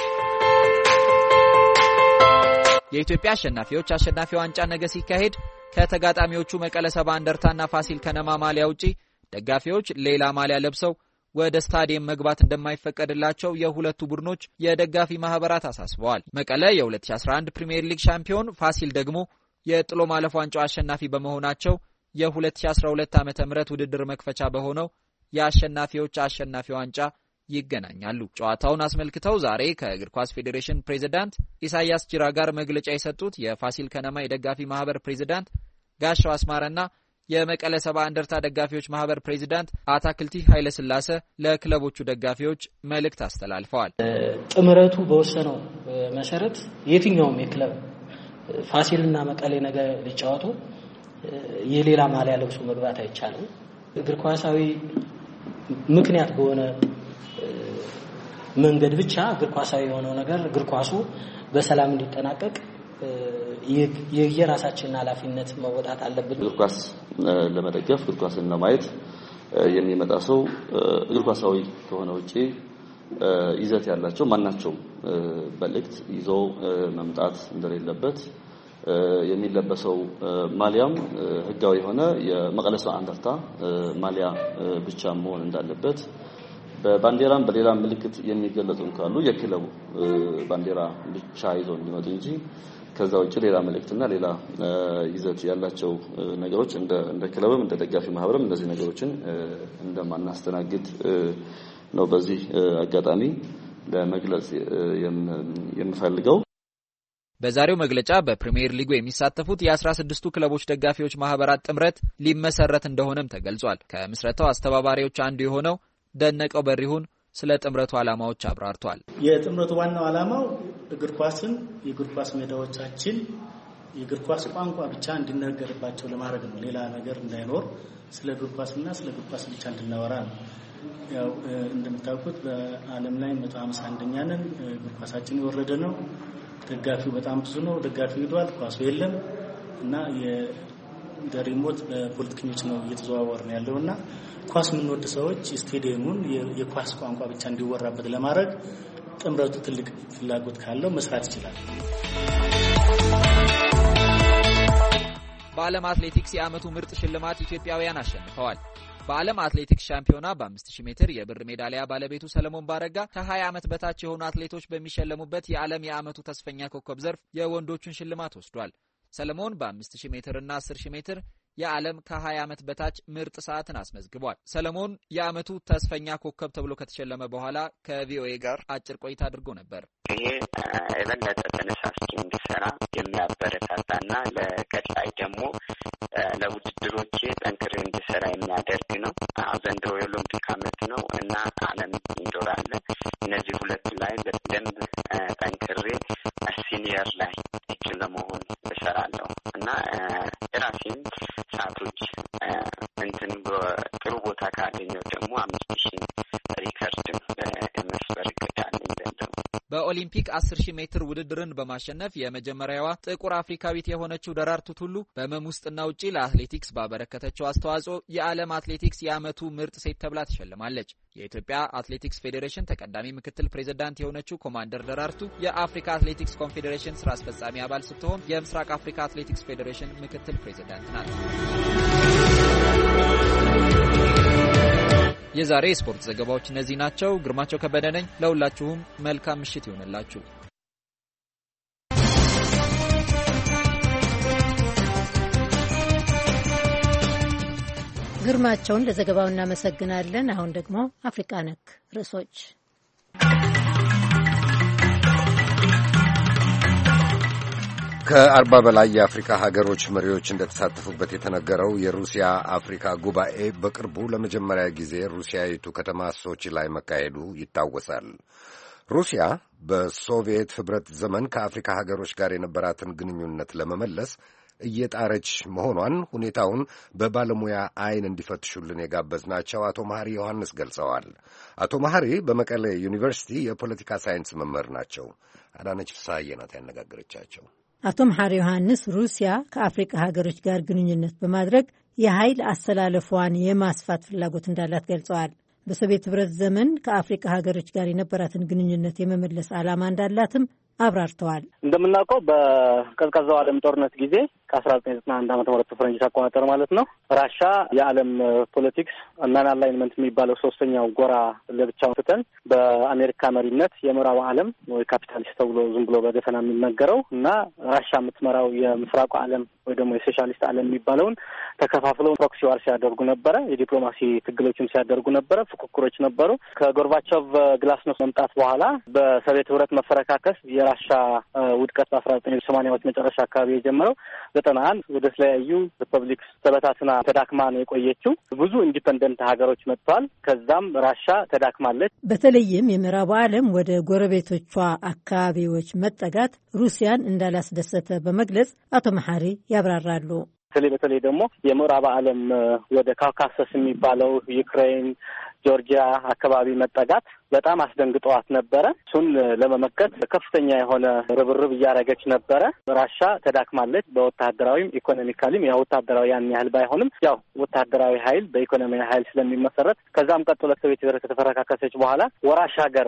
የኢትዮጵያ አሸናፊዎች አሸናፊ ዋንጫ ነገ ሲካሄድ ከተጋጣሚዎቹ መቀለ ሰባ እንደርታና ፋሲል ከነማ ማሊያ ውጪ ደጋፊዎች ሌላ ማሊያ ለብሰው ወደ ስታዲየም መግባት እንደማይፈቀድላቸው የሁለቱ ቡድኖች የደጋፊ ማህበራት አሳስበዋል። መቀለ የ2011 ፕሪሚየር ሊግ ሻምፒዮን፣ ፋሲል ደግሞ የጥሎ ማለፍ ዋንጫው አሸናፊ በመሆናቸው የ2012 ዓ.ም ውድድር መክፈቻ በሆነው የአሸናፊዎች አሸናፊ ዋንጫ ይገናኛሉ። ጨዋታውን አስመልክተው ዛሬ ከእግር ኳስ ፌዴሬሽን ፕሬዝዳንት ኢሳያስ ጂራ ጋር መግለጫ የሰጡት የፋሲል ከነማ የደጋፊ ማህበር ፕሬዝዳንት ጋሻው አስማረና የመቀለ ሰባ እንደርታ ደጋፊዎች ማህበር ፕሬዝዳንት አታክልቲ ኃይለ ስላሴ ለክለቦቹ ደጋፊዎች መልእክት አስተላልፈዋል። ጥምረቱ በወሰነው መሰረት የትኛውም የክለብ ፋሲልና መቀሌ ነገ ሊጫወቱ የሌላ ማሊያ ለብሶ መግባት አይቻልም። እግር ኳሳዊ ምክንያት በሆነ መንገድ ብቻ እግር ኳሳዊ የሆነው ነገር እግር ኳሱ በሰላም እንዲጠናቀቅ የየራሳችንን ኃላፊነት መወጣት አለብን። እግር ኳስ ለመደገፍ እግር ኳስን ለማየት የሚመጣ ሰው እግር ኳሳዊ ከሆነ ውጪ ይዘት ያላቸው ማናቸውም መልእክት ይዞ መምጣት እንደሌለበት የሚለበሰው ማሊያም ህጋዊ የሆነ የመቀለ ሰባ እንደርታ ማሊያ ብቻ መሆን እንዳለበት በባንዲራም በሌላ ምልክት የሚገለጹም ካሉ የክለቡ ባንዲራ ብቻ ይዘው እንዲመጡ እንጂ ከዛ ውጪ ሌላ መልእክትና ሌላ ይዘት ያላቸው ነገሮች እንደ ክለብም እንደ ደጋፊ ማህበርም እንደዚህ ነገሮችን እንደማናስተናግድ ነው በዚህ አጋጣሚ ለመግለጽ የምፈልገው። በዛሬው መግለጫ በፕሪሚየር ሊጉ የሚሳተፉት የ16ቱ ክለቦች ደጋፊዎች ማህበራት ጥምረት ሊመሰረት እንደሆነም ተገልጿል። ከምስረታው አስተባባሪዎች አንዱ የሆነው ደነቀው በሪሁን ስለ ጥምረቱ ዓላማዎች አብራርቷል። የጥምረቱ ዋናው ዓላማው እግር ኳስን የእግር ኳስ ሜዳዎቻችን የእግር ኳስ ቋንቋ ብቻ እንዲነገርባቸው ለማድረግ ነው። ሌላ ነገር እንዳይኖር ስለ እግር ኳስና ስለ እግር ኳስ ብቻ እንድናወራ ነው። ያው እንደምታውቁት በዓለም ላይ 151ኛ ነን። እግር ኳሳችን የወረደ ነው። ደጋፊው በጣም ብዙ ነው። ደጋፊው ሄዷል፣ ኳሱ የለም እና የሪሞት በፖለቲከኞች ነው እየተዘዋወረ ነው ያለውና ኳስ የምንወድ ሰዎች ስቴዲየሙን የኳስ ቋንቋ ብቻ እንዲወራበት ለማድረግ ጥምረቱ ትልቅ ፍላጎት ካለው መስራት ይችላል። በዓለም አትሌቲክስ የዓመቱ ምርጥ ሽልማት ኢትዮጵያውያን አሸንፈዋል። በዓለም አትሌቲክስ ሻምፒዮና በ5000 ሜትር የብር ሜዳሊያ ባለቤቱ ሰለሞን ባረጋ ከ20 ዓመት በታች የሆኑ አትሌቶች በሚሸለሙበት የዓለም የዓመቱ ተስፈኛ ኮከብ ዘርፍ የወንዶቹን ሽልማት ወስዷል። ሰለሞን በ5000 ሜትር እና 10000 ሜትር የዓለም ከ20 ዓመት በታች ምርጥ ሰዓትን አስመዝግቧል። ሰለሞን የዓመቱ ተስፈኛ ኮከብ ተብሎ ከተሸለመ በኋላ ከቪኦኤ ጋር አጭር ቆይታ አድርጎ ነበር። ይሄ የበለጠ ተነሳስቼ እንድሰራ የሚያበረታታና ለቀጣይ ደግሞ ለውድድሮቼ ጠንክሬ እንድሰራ የሚያደርግ ነው። ዘንድሮ የኦሎምፒክ ዓመት ነው እና ዓለም ኢንዶር አለ። እነዚህ ሁለቱ ላይ በደንብ ጠንክሬ ሲኒየር ላይ እጩ ለመሆን እሰራለሁ እና የራሴን ሰዓቶች ጥሩ ቦታ ካገኘው ደግሞ 5000 ሪከርድን መስበር እቅዳለሁ ዘንድሮ። በኦሊምፒክ 10000 ሜትር ውድድርን በማሸነፍ የመጀመሪያዋ ጥቁር አፍሪካዊት የሆነችው ደራርቱ ቱሉ በመም ውስጥና ውጪ ለአትሌቲክስ ባበረከተችው አስተዋጽኦ የዓለም አትሌቲክስ የዓመቱ ምርጥ ሴት ተብላ ተሸልማለች። የኢትዮጵያ አትሌቲክስ ፌዴሬሽን ተቀዳሚ ምክትል ፕሬዝዳንት የሆነችው ኮማንደር ደራርቱ የአፍሪካ አትሌቲክስ ኮንፌዴሬሽን ስራ አስፈጻሚ አባል ስትሆን የምስራቅ አፍሪካ አትሌቲክስ ፌዴሬሽን ምክትል ፕሬዝዳንት ናት። የዛሬ ስፖርት ዘገባዎች እነዚህ ናቸው። ግርማቸው ከበደ ነኝ። ለሁላችሁም መልካም ምሽት ይሁንላችሁ። ግርማቸውን ለዘገባው እናመሰግናለን። አሁን ደግሞ አፍሪካ ነክ ርዕሶች። ከ40 በላይ የአፍሪካ ሀገሮች መሪዎች እንደተሳተፉበት የተነገረው የሩሲያ አፍሪካ ጉባኤ በቅርቡ ለመጀመሪያ ጊዜ ሩሲያዊቱ ከተማ ሶቺ ላይ መካሄዱ ይታወሳል። ሩሲያ በሶቪየት ኅብረት ዘመን ከአፍሪካ ሀገሮች ጋር የነበራትን ግንኙነት ለመመለስ እየጣረች መሆኗን ሁኔታውን በባለሙያ ዓይን እንዲፈትሹልን የጋበዝናቸው አቶ መሐሪ ዮሐንስ ገልጸዋል። አቶ መሐሪ በመቀሌ ዩኒቨርሲቲ የፖለቲካ ሳይንስ መምህር ናቸው። አዳነች ፍስሐዬ ናት ያነጋገረቻቸው። አቶ መሐሪ ዮሐንስ ሩሲያ ከአፍሪካ ሀገሮች ጋር ግንኙነት በማድረግ የኃይል አስተላለፏን የማስፋት ፍላጎት እንዳላት ገልጸዋል። በሶቪየት ኅብረት ዘመን ከአፍሪካ ሀገሮች ጋር የነበራትን ግንኙነት የመመለስ ዓላማ እንዳላትም አብራርተዋል። እንደምናውቀው በቀዝቃዛው ዓለም ጦርነት ጊዜ ከ1991 ዓ.ም ፈረንጆች አቆጣጠር ማለት ነው ራሻ የዓለም ፖለቲክስ ናን አላይንመንት የሚባለው ሶስተኛው ጎራ ለብቻው ትተን በአሜሪካ መሪነት የምዕራቡ ዓለም ወይ ካፒታሊስት ተብሎ ዝም ብሎ በደፈና የሚነገረው እና ራሻ የምትመራው የምስራቁ ዓለም ወይ ደግሞ የሶሻሊስት ዓለም የሚባለውን ተከፋፍለው ፕሮክሲ ዋር ሲያደርጉ ነበረ። የዲፕሎማሲ ትግሎችም ሲያደርጉ ነበረ። ፉክክሮች ነበሩ። ከጎርባቾቭ ግላስኖስት መምጣት በኋላ በሶቪየት ኅብረት መፈረካከስ የራሻ ውድቀት በ1980ዎች መጨረሻ አካባቢ የጀመረው 91 ወደ ተለያዩ ሪፐብሊክስ ተበታትና ተዳክማ ነው የቆየችው። ብዙ ኢንዲፐንደንት ሀገሮች መጥተዋል። ከዛም ራሻ ተዳክማለች። በተለይም የምዕራቡ ዓለም ወደ ጎረቤቶቿ አካባቢዎች መጠጋት ሩሲያን እንዳላስደሰተ በመግለጽ አቶ መሐሪ ያብራራሉ። በተለይ ደግሞ የምዕራብ ዓለም ወደ ካውካሰስ የሚባለው ዩክሬን፣ ጆርጂያ አካባቢ መጠጋት በጣም አስደንግጠዋት ነበረ። እሱን ለመመከት ከፍተኛ የሆነ ርብርብ እያደረገች ነበረ። ራሻ ተዳክማለች። በወታደራዊም ኢኮኖሚካሊም ያው ወታደራዊ ያን ያህል ባይሆንም ያው ወታደራዊ ኃይል በኢኮኖሚያዊ ኃይል ስለሚመሰረት ከዛም ቀጥሎ ሶቪየት ኅብረት ከተፈረካከሰች በኋላ ወራሽ ሀገር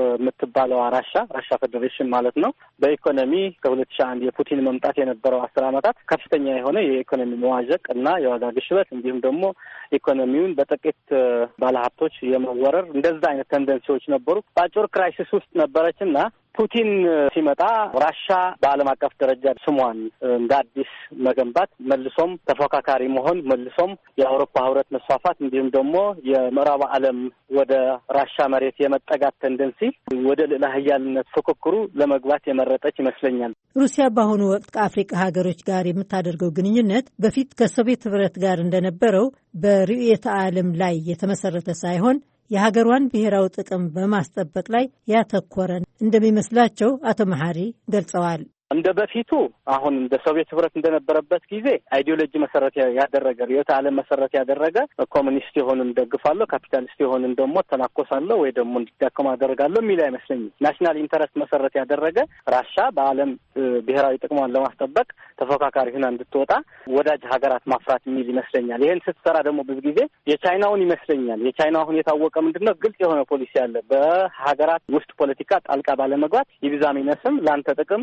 የምትባለው ራሻ ፌዴሬሽን ማለት ነው በኢኮኖሚ ከ2001 የፑቲን መምጣት የነበረው 10 ዓመታት ከፍተኛ የሆነ የኢኮኖሚ መዋዠቅ እና የዋጋ ግሽበት እንዲሁም ደግሞ ኢኮኖሚውን በጥቂት ባለሀብቶች የመወረር እንደዛ አይነት ተንደንሲዎች ነበሩ። በአጭር ክራይሲስ ውስጥ ነበረችና ፑቲን ሲመጣ ራሻ በዓለም አቀፍ ደረጃ ስሟን እንደ አዲስ መገንባት፣ መልሶም ተፎካካሪ መሆን፣ መልሶም የአውሮፓ ሕብረት መስፋፋት እንዲሁም ደግሞ የምዕራብ ዓለም ወደ ራሻ መሬት የመጠጋት ተንደንሲ ወደ ልዕለ ኃያልነት ፉክክሩ ለመግባት የመረጠች ይመስለኛል። ሩሲያ በአሁኑ ወቅት ከአፍሪካ ሀገሮች ጋር የምታደርገው ግንኙነት በፊት ከሶቪየት ኅብረት ጋር እንደነበረው በርዕዮተ ዓለም ላይ የተመሰረተ ሳይሆን የሀገሯን ብሔራዊ ጥቅም በማስጠበቅ ላይ ያተኮረ እንደሚመስላቸው አቶ መሐሪ ገልጸዋል። እንደ በፊቱ አሁን እንደ ሶቪየት ኅብረት እንደነበረበት ጊዜ አይዲዮሎጂ መሰረት ያደረገ ርዕዮተ ዓለም መሰረት ያደረገ ኮሚኒስት የሆኑን ደግፋለሁ፣ ካፒታሊስት የሆኑን ደግሞ ተናኮሳለሁ ወይ ደግሞ እንዲዳከሙ አደርጋለሁ የሚል አይመስለኝም። ናሽናል ኢንተረስት መሰረት ያደረገ ራሻ በዓለም ብሔራዊ ጥቅሟን ለማስጠበቅ ተፎካካሪ ሆና እንድትወጣ ወዳጅ ሀገራት ማፍራት የሚል ይመስለኛል። ይሄን ስትሰራ ደግሞ ብዙ ጊዜ የቻይናውን ይመስለኛል። የቻይናው አሁን የታወቀ ምንድነው ግልጽ የሆነ ፖሊሲ አለ። በሀገራት ውስጥ ፖለቲካ ጣልቃ ባለመግባት ይብዛም ይነስም ለአንተ ጥቅም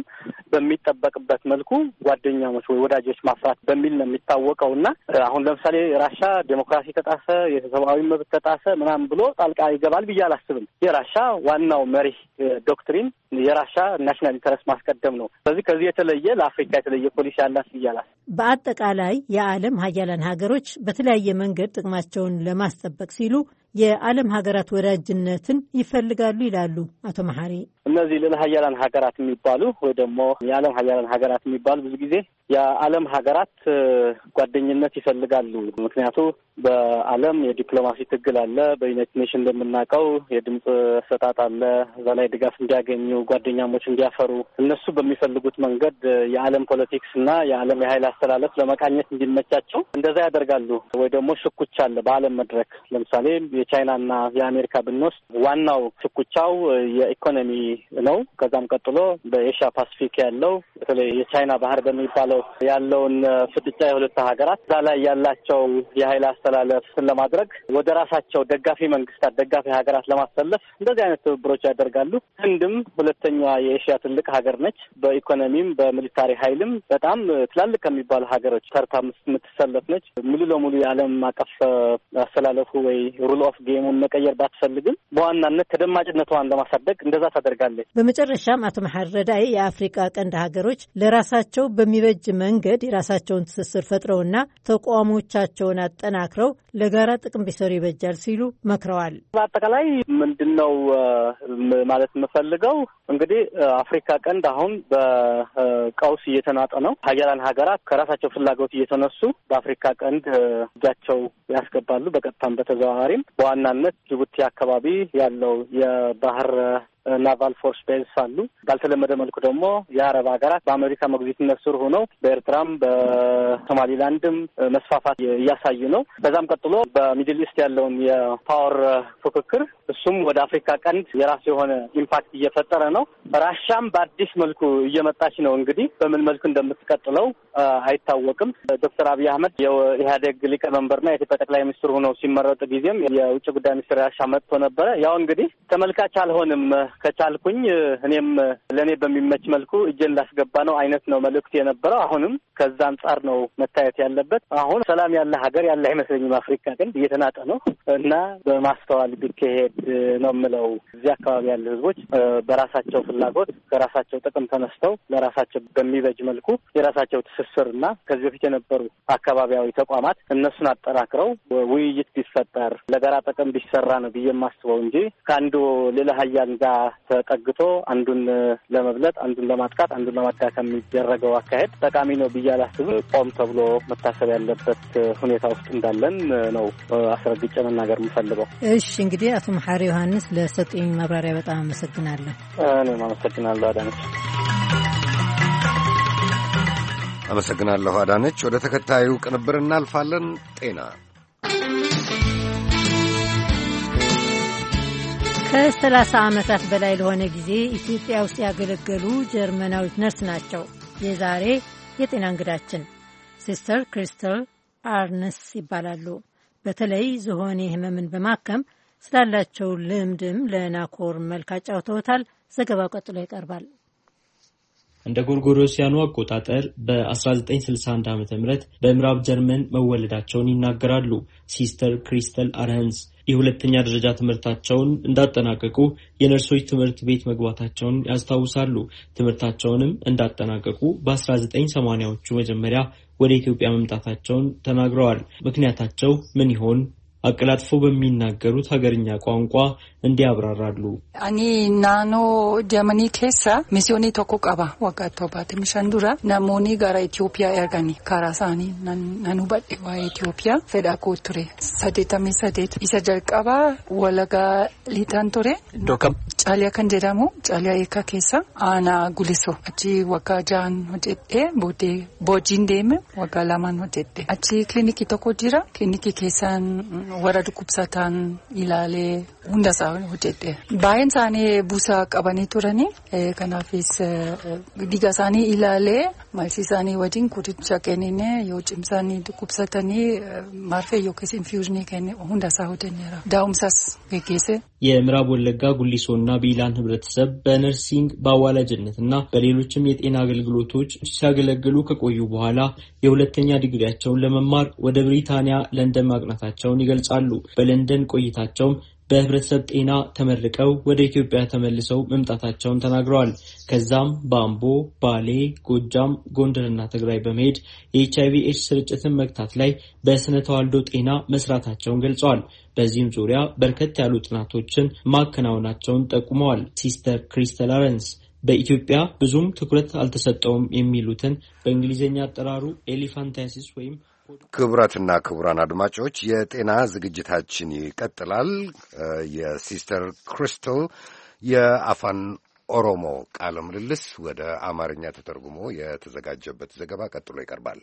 በሚጠበቅበት መልኩ ጓደኛሞች ወይ ወዳጆች ማፍራት በሚል ነው የሚታወቀው እና አሁን ለምሳሌ ራሻ ዴሞክራሲ ተጣሰ፣ የሰብአዊ መብት ተጣሰ ምናምን ብሎ ጣልቃ ይገባል ብዬ አላስብም። የራሻ ዋናው መሪ ዶክትሪን የራሻ ናሽናል ኢንተረስት ማስቀደም ነው። ስለዚህ ከዚህ የተለየ ለአፍሪካ የተለየ ፖሊሲ ያላት ይያላል። በአጠቃላይ የዓለም ሀያላን ሀገሮች በተለያየ መንገድ ጥቅማቸውን ለማስጠበቅ ሲሉ የዓለም ሀገራት ወዳጅነትን ይፈልጋሉ ይላሉ አቶ መሐሪ። እነዚህ ልዕለ ሀያላን ሀገራት የሚባሉ ወይ ደግሞ የዓለም ሀያላን ሀገራት የሚባሉ ብዙ ጊዜ የዓለም ሀገራት ጓደኝነት ይፈልጋሉ። ምክንያቱ በዓለም የዲፕሎማሲ ትግል አለ። በዩናይትድ ኔሽን እንደምናውቀው የድምፅ አሰጣጥ አለ። እዛ ላይ ድጋፍ እንዲያገኙ ጓደኛሞች እንዲያፈሩ እነሱ በሚፈልጉት መንገድ የዓለም ፖለቲክስ እና የዓለም የኃይል አስተላለፍ ለመቃኘት እንዲመቻቸው እንደዛ ያደርጋሉ። ወይ ደግሞ ሽኩቻ አለ በዓለም መድረክ። ለምሳሌ የቻይናና የአሜሪካ ብንወስድ ዋናው ሽኩቻው የኢኮኖሚ ነው። ከዛም ቀጥሎ በኤሽያ ፓሲፊክ ያለው በተለይ የቻይና ባህር በሚባለው ያለውን ፍጥጫ የሁለት ሀገራት እዛ ላይ ያላቸው የኃይል አስተላለፍን ለማድረግ ወደ ራሳቸው ደጋፊ መንግስታት፣ ደጋፊ ሀገራት ለማሰለፍ እንደዚህ አይነት ትብብሮች ያደርጋሉ። ህንድም ሁለተኛዋ የኤሽያ ትልቅ ሀገር ነች። በኢኮኖሚም በሚሊታሪ ኃይልም በጣም ትላልቅ ከሚባሉ ሀገሮች ተርታ የምትሰለፍ ነች። ሙሉ ለሙሉ የዓለም አቀፍ አስተላለፉ ወይ ሩል ኦፍ ጌሙን መቀየር ባትፈልግም በዋናነት ተደማጭነቷን ለማሳደግ እንደዛ ታደርጋለች። በመጨረሻም አቶ መሐሪ ረዳኢ የአፍሪካ ቀንድ ሀገሮች ለራሳቸው በሚበጅ መንገድ የራሳቸውን ትስስር ፈጥረውና ተቋሞቻቸውን አጠናክረው ለጋራ ጥቅም ቢሰሩ ይበጃል ሲሉ መክረዋል። በአጠቃላይ ምንድነው ማለት የምፈልገው እንግዲህ አፍሪካ ቀንድ አሁን በቀውስ እየተናጠ ነው። ሀያላን ሀገራት ከራሳቸው ፍላጎት እየተነሱ በአፍሪካ ቀንድ እጃቸው ያስገባሉ፣ በቀጥታም በተዘዋዋሪም። በዋናነት ጅቡቲ አካባቢ ያለው የባህር ናቫል ፎርስ ቤዝ አሉ። ባልተለመደ መልኩ ደግሞ የአረብ ሀገራት በአሜሪካ ሞግዚትነት ስር ሆነው በኤርትራም በሶማሊላንድም መስፋፋት እያሳዩ ነው። ከዛም ቀጥሎ በሚድል ኢስት ያለውን የፓወር ፉክክር እሱም ወደ አፍሪካ ቀንድ የራሱ የሆነ ኢምፓክት እየፈጠረ ነው። ራሻም በአዲስ መልኩ እየመጣች ነው። እንግዲህ በምን መልኩ እንደምትቀጥለው አይታወቅም። ዶክተር አብይ አህመድ የኢህአዴግ ሊቀመንበርና የኢትዮጵያ ጠቅላይ ሚኒስትር ሆነው ሲመረጡ ጊዜም የውጭ ጉዳይ ሚኒስትር ራሻ መጥቶ ነበረ። ያው እንግዲህ ተመልካች አልሆንም፣ ከቻልኩኝ እኔም ለእኔ በሚመች መልኩ እጄን ላስገባ ነው አይነት ነው መልእክቱ የነበረው። አሁንም ከዛ አንጻር ነው መታየት ያለበት። አሁን ሰላም ያለ ሀገር ያለ አይመስለኝም። አፍሪካ ቀንድ እየተናጠ ነው እና በማስተዋል ቢካሄድ ነው የምለው። እዚህ አካባቢ ያሉ ህዝቦች በራሳቸው ፍላጎት ከራሳቸው ጥቅም ተነስተው ለራሳቸው በሚበጅ መልኩ የራሳቸው ትስስር እና ከዚህ በፊት የነበሩ አካባቢያዊ ተቋማት እነሱን አጠናክረው ውይይት ቢፈጠር ለጋራ ጥቅም ቢሰራ ነው ብዬ የማስበው እንጂ ከአንዱ ሌላ ሀያል ጋር ተጠግቶ አንዱን ለመብለጥ፣ አንዱን ለማጥቃት፣ አንዱን ለማዳከም የሚደረገው አካሄድ ጠቃሚ ነው ብዬ አላስብም። ቆም ተብሎ መታሰብ ያለበት ሁኔታ ውስጥ እንዳለን ነው አስረግጬ መናገር የምፈልገው። እሺ፣ እንግዲህ አቶ መሐሪ ዮሐንስ ለሰጡኝ ማብራሪያ በጣም አመሰግናለሁ። እኔም አመሰግናለሁ አዳነች። አመሰግናለሁ አዳነች። ወደ ተከታዩ ቅንብር እናልፋለን። ጤና ከ30 ዓመታት በላይ ለሆነ ጊዜ ኢትዮጵያ ውስጥ ያገለገሉ ጀርመናዊት ነርስ ናቸው የዛሬ የጤና እንግዳችን። ሲስተር ክሪስተል አርነስ ይባላሉ። በተለይ ዝሆኔ ህመምን በማከም ስላላቸው ልምድም ለናኮር መልካ ጫውተውታል። ዘገባው ቀጥሎ ይቀርባል። እንደ ጎርጎሮሲያኑ አቆጣጠር በ1961 ዓ.ም በምዕራብ ጀርመን መወለዳቸውን ይናገራሉ። ሲስተር ክሪስተል አርነስ የሁለተኛ ደረጃ ትምህርታቸውን እንዳጠናቀቁ የነርሶች ትምህርት ቤት መግባታቸውን ያስታውሳሉ። ትምህርታቸውንም እንዳጠናቀቁ በ1980ዎቹ መጀመሪያ ወደ ኢትዮጵያ መምጣታቸውን ተናግረዋል። ምክንያታቸው ምን ይሆን? አቀላጥፎ በሚናገሩት ሀገርኛ ቋንቋ እንዲያብራራሉ። አኒ ናኖ ጀርመኒ ኬሳ ሚስዮኒ ቶኮ ቀባ ወጋቶ ባትም ሸንዱራ ናሞኒ ጋራ ኢትዮጵያ ኤርጋኒ ካራሳኒ ናኑ ባዲ ዋ ኢትዮጵያ ፈዳኮ ቱሬ ሰዴታሚ ሰዴት ኢሰጀር ቀባ ወለጋ ሊታን ቱሬ ዶከም ጫሊያ ከንጀዳሙ ጫሊያ ኤካ ኬሳ አና ጉሊሶ አቺ ወጋ ጃን ሆጀዴ ቦዴ ቦጂን ዴም ወጋ ላማን ሆጀዴ አቺ ክሊኒኪ ቶኮ ጂራ ክሊኒኪ ኬሳን ወረዱ ኩብሳታን ኢላሌ ሁንዳሳ ሆጀዴ ባይን ሳኔ ቡሳ ቀባኒ ቱረኒ ከናፊስ ዲጋሳኒ ኢላሌ ማልሲሳኒ ወዲን ኩድቻ ከኔኔ የውጭምሳኒ ኩብሳታኒ ማርፌ ዮከስ ኢንፊውዥኒ ከኔ ሁንዳሳ ሆጀኔራ ዳውምሳስ ገጌሴ የምዕራብ ወለጋ ጉሊሶና ቢላን ህብረተሰብ በነርሲንግ በአዋላጅነትና በሌሎችም የጤና አገልግሎቶች ሲያገለግሉ ከቆዩ በኋላ የሁለተኛ ዲግሪያቸውን ለመማር ወደ ብሪታንያ ለንደን ማቅናታቸውን ይገልጻሉ። በለንደን ቆይታቸውም በህብረተሰብ ጤና ተመርቀው ወደ ኢትዮጵያ ተመልሰው መምጣታቸውን ተናግረዋል። ከዛም በአምቦ፣ ባሌ፣ ጎጃም፣ ጎንደርና ትግራይ በመሄድ የኤችአይቪ/ኤድስ ስርጭትን መግታት ላይ በስነ ተዋልዶ ጤና መስራታቸውን ገልጸዋል። በዚህም ዙሪያ በርከት ያሉ ጥናቶችን ማከናወናቸውን ጠቁመዋል። ሲስተር ክሪስተል አረንስ በኢትዮጵያ ብዙም ትኩረት አልተሰጠውም የሚሉትን በእንግሊዝኛ አጠራሩ ኤሊፋንታይሲስ ወይም ክቡራትና ክቡራን አድማጮች የጤና ዝግጅታችን ይቀጥላል። የሲስተር ክሪስታል የአፋን ኦሮሞ ቃለ ምልልስ ወደ አማርኛ ተተርጉሞ የተዘጋጀበት ዘገባ ቀጥሎ ይቀርባል።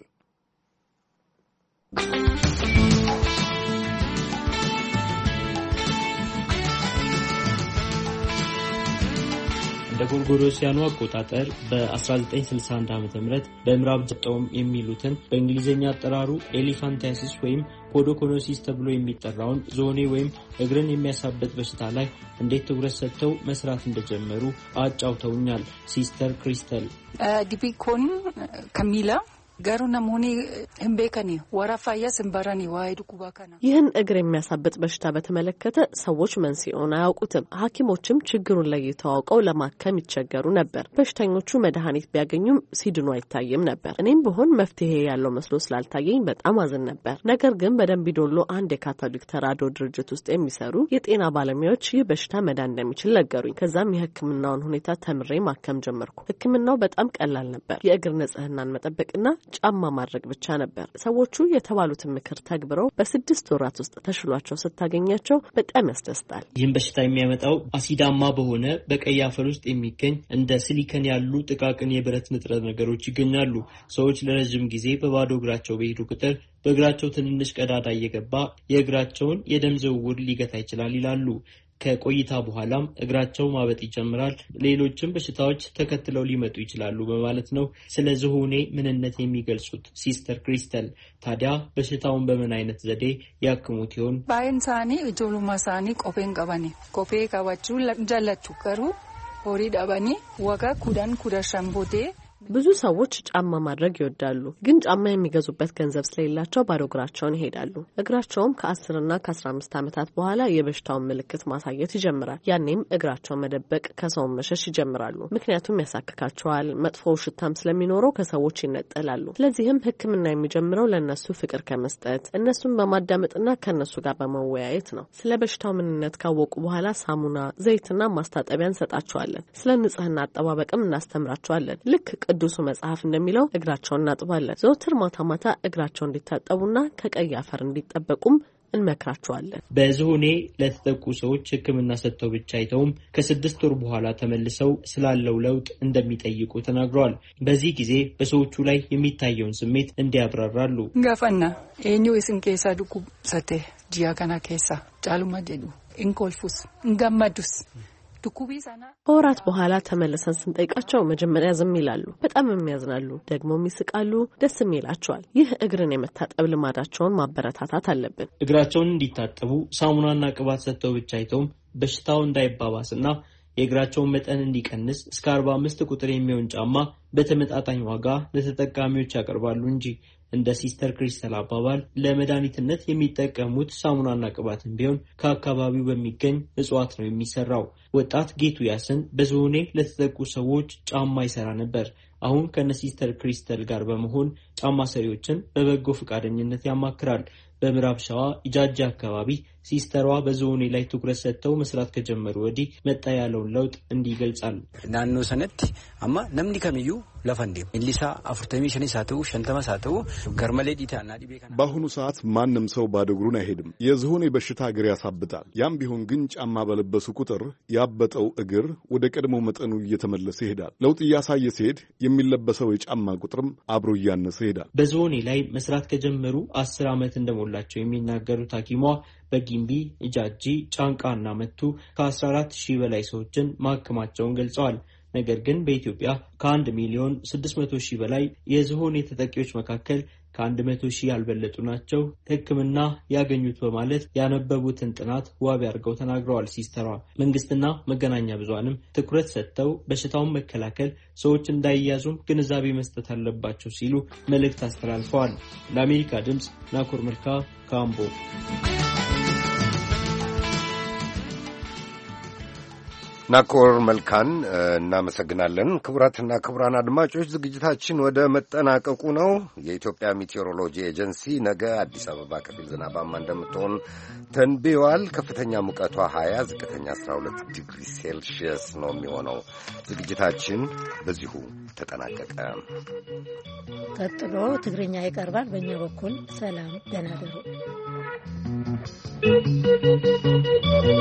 እንደ ጎርጎሮሲያኑ አቆጣጠር በ1961 ዓ.ም በምዕራብ ጀጦም የሚሉትን በእንግሊዝኛ አጠራሩ ኤሊፋንታይሲስ ወይም ፖዶኮኖሲስ ተብሎ የሚጠራውን ዞኔ ወይም እግርን የሚያሳብጥ በሽታ ላይ እንዴት ትኩረት ሰጥተው መስራት እንደጀመሩ አጫውተውኛል። ሲስተር ክሪስተል ዲቢኮን ከሚላ ጋሩ ነሞኒ እንበከኒ ወራፋያ ስንባራኒ ዋይዱ ኩባካና ይህን እግር የሚያሳብጥ በሽታ በተመለከተ ሰዎች መንስኤውን አያውቁትም። ሐኪሞችም ችግሩን ለይተው አውቀው ለማከም ይቸገሩ ነበር። በሽተኞቹ መድኃኒት ቢያገኙም ሲድኑ አይታይም ነበር። እኔም ብሆን መፍትሄ ያለው መስሎ ስላልታየኝ በጣም አዝን ነበር። ነገር ግን በደንቢዶሎ አንድ የካቶሊክ ተራድኦ ድርጅት ውስጥ የሚሰሩ የጤና ባለሙያዎች ይህ በሽታ መዳን እንደሚችል ነገሩኝ። ከዛም የሕክምናውን ሁኔታ ተምሬ ማከም ጀመርኩ። ሕክምናው በጣም ቀላል ነበር። የእግር ንጽህናን መጠበቅና ጫማ ማድረግ ብቻ ነበር። ሰዎቹ የተባሉትን ምክር ተግብረው በ6 ወራት ውስጥ ተሽሏቸው ስታገኛቸው በጣም ያስደስታል። ይህን በሽታ የሚያመጣው አሲዳማ በሆነ በቀይ አፈር ውስጥ የሚገኝ እንደ ሲሊከን ያሉ ጥቃቅን የብረት ንጥረ ነገሮች ይገኛሉ። ሰዎች ለረጅም ጊዜ በባዶ እግራቸው በሄዱ ቁጥር በእግራቸው ትንንሽ ቀዳዳ እየገባ የእግራቸውን የደም ዝውውር ሊገታ ይችላል ይላሉ። ከቆይታ በኋላም እግራቸው ማበጥ ይጀምራል። ሌሎችም በሽታዎች ተከትለው ሊመጡ ይችላሉ በማለት ነው ስለ ዝሆኔ ምንነት የሚገልጹት ሲስተር ክሪስተል። ታዲያ በሽታውን በምን አይነት ዘዴ ያክሙት ይሆን? ባይንሳኒ ጆሉማሳኒ ቆፔን ቀባኒ ቆፔ ካባቹ ጀለቱ ከሩ ሆሪ ዳባኒ ወጋ ኩዳን ኩዳሻምቦቴ ብዙ ሰዎች ጫማ ማድረግ ይወዳሉ፣ ግን ጫማ የሚገዙበት ገንዘብ ስለሌላቸው ባዶ እግራቸውን ይሄዳሉ። እግራቸውም ከ10 እና ከ15 ዓመታት በኋላ የበሽታውን ምልክት ማሳየት ይጀምራል። ያኔም እግራቸውን መደበቅ፣ ከሰው መሸሽ ይጀምራሉ። ምክንያቱም ያሳክካቸዋል፣ መጥፎ ሽታም ስለሚኖረው ከሰዎች ይነጠላሉ። ስለዚህም ሕክምና የሚጀምረው ለነሱ ፍቅር ከመስጠት እነሱን በማዳመጥና ከነሱ ጋር በመወያየት ነው። ስለ በሽታው ምንነት ካወቁ በኋላ ሳሙና፣ ዘይትና ማስታጠቢያ እንሰጣቸዋለን። ስለ ንጽህና አጠባበቅም እናስተምራቸዋለን። ልክ ቅዱሱ መጽሐፍ እንደሚለው እግራቸውን እናጥባለን። ዘወትር ማታ ማታ እግራቸውን እንዲታጠቡና ከቀይ አፈር እንዲጠበቁም እንመክራቸዋለን። በዝሆኔ ለተጠቁ ሰዎች ሕክምና ሰጥተው ብቻ አይተውም ከ6 ወር በኋላ ተመልሰው ስላለው ለውጥ እንደሚጠይቁ ተናግረዋል። በዚህ ጊዜ በሰዎቹ ላይ የሚታየውን ስሜት እንዲያብራራሉ። ጋፈና ኤኙ እስንኬሳ ዱኩ ሰቴ ጂያካና ኬሳ ጫሉማ ጀዱ ኢንኮልፉስ እንጋማዱስ ከወራት በኋላ ተመልሰን ስንጠይቃቸው መጀመሪያ ዝም ይላሉ፣ በጣም የሚያዝናሉ፣ ደግሞም ይስቃሉ፣ ደስም ይላቸዋል። ይህ እግርን የመታጠብ ልማዳቸውን ማበረታታት አለብን። እግራቸውን እንዲታጠቡ ሳሙናና ቅባት ሰጥተው ብቻ አይተውም በሽታው እንዳይባባስና የእግራቸውን መጠን እንዲቀንስ እስከ 45 ቁጥር የሚሆን ጫማ በተመጣጣኝ ዋጋ ለተጠቃሚዎች ያቀርባሉ እንጂ እንደ ሲስተር ክሪስተል አባባል ለመድኃኒትነት የሚጠቀሙት ሳሙናና ቅባትን ቢሆን ከአካባቢው በሚገኝ እጽዋት ነው የሚሰራው። ወጣት ጌቱ ያስን በዝሆኔ ለተጠቁ ሰዎች ጫማ ይሰራ ነበር። አሁን ከነ ሲስተር ክሪስተል ጋር በመሆን ጫማ ሰሪዎችን በበጎ ፈቃደኝነት ያማክራል። በምዕራብ ሸዋ ኢጃጃ አካባቢ ሲስተሯ በዝሆኔ ላይ ትኩረት ሰጥተው መስራት ከጀመሩ ወዲህ መጣ ያለውን ለውጥ እንዲህ ይገልጻል። ናኖ ሰነት አማ ነምኒ ከሚዩ ለፈንዴ ኢሊሳ አፍርተሚ ሸኒ ሳተው ሸንተማ ሳተው ገርመሌ ዲታና ዲቤካ በአሁኑ ሰዓት ማንም ሰው ባዶ እግሩን አይሄድም። የዝሆኔ በሽታ እግር ያሳብጣል። ያም ቢሆን ግን ጫማ በለበሱ ቁጥር ያበጠው እግር ወደ ቀድሞ መጠኑ እየተመለሰ ይሄዳል። ለውጥ እያሳየ ሲሄድ የሚለበሰው የጫማ ቁጥርም አብሮ እያነሰ ይሄዳል። በዝሆኔ ላይ መስራት ከጀመሩ 10 ዓመት እንደሞላቸው የሚናገሩት ሐኪሟ በጊምቢ፣ ኢጃጂ፣ ጫንቃና መቱ ከ14,000 በላይ ሰዎችን ማከማቸውን ገልጸዋል። ነገር ግን በኢትዮጵያ ከ1,600,000 በላይ የዝሆኔ ተጠቂዎች መካከል ከ100,000 ያልበለጡ ናቸው ሕክምና ያገኙት በማለት ያነበቡትን ጥናት ዋቢ አድርገው ተናግረዋል። ሲስተሯ መንግስትና መገናኛ ብዙሃንም ትኩረት ሰጥተው በሽታውን መከላከል፣ ሰዎች እንዳይያዙም ግንዛቤ መስጠት አለባቸው ሲሉ መልእክት አስተላልፈዋል። ለአሜሪካ ድምፅ ናኮር መልካ ካምቦ። ናኮር መልካን እናመሰግናለን። ክቡራትና ክቡራን አድማጮች ዝግጅታችን ወደ መጠናቀቁ ነው። የኢትዮጵያ ሜቴዎሮሎጂ ኤጀንሲ ነገ አዲስ አበባ ከፊል ዝናባማ እንደምትሆን ተንብዮአል። ከፍተኛ ሙቀቷ 20፣ ዝቅተኛ 12 ዲግሪ ሴልሺየስ ነው የሚሆነው። ዝግጅታችን በዚሁ ተጠናቀቀ። ቀጥሎ ትግርኛ ይቀርባል። በእኛ በኩል ሰላም፣ ደህና እደሩ።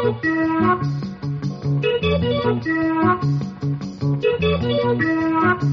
Thank you.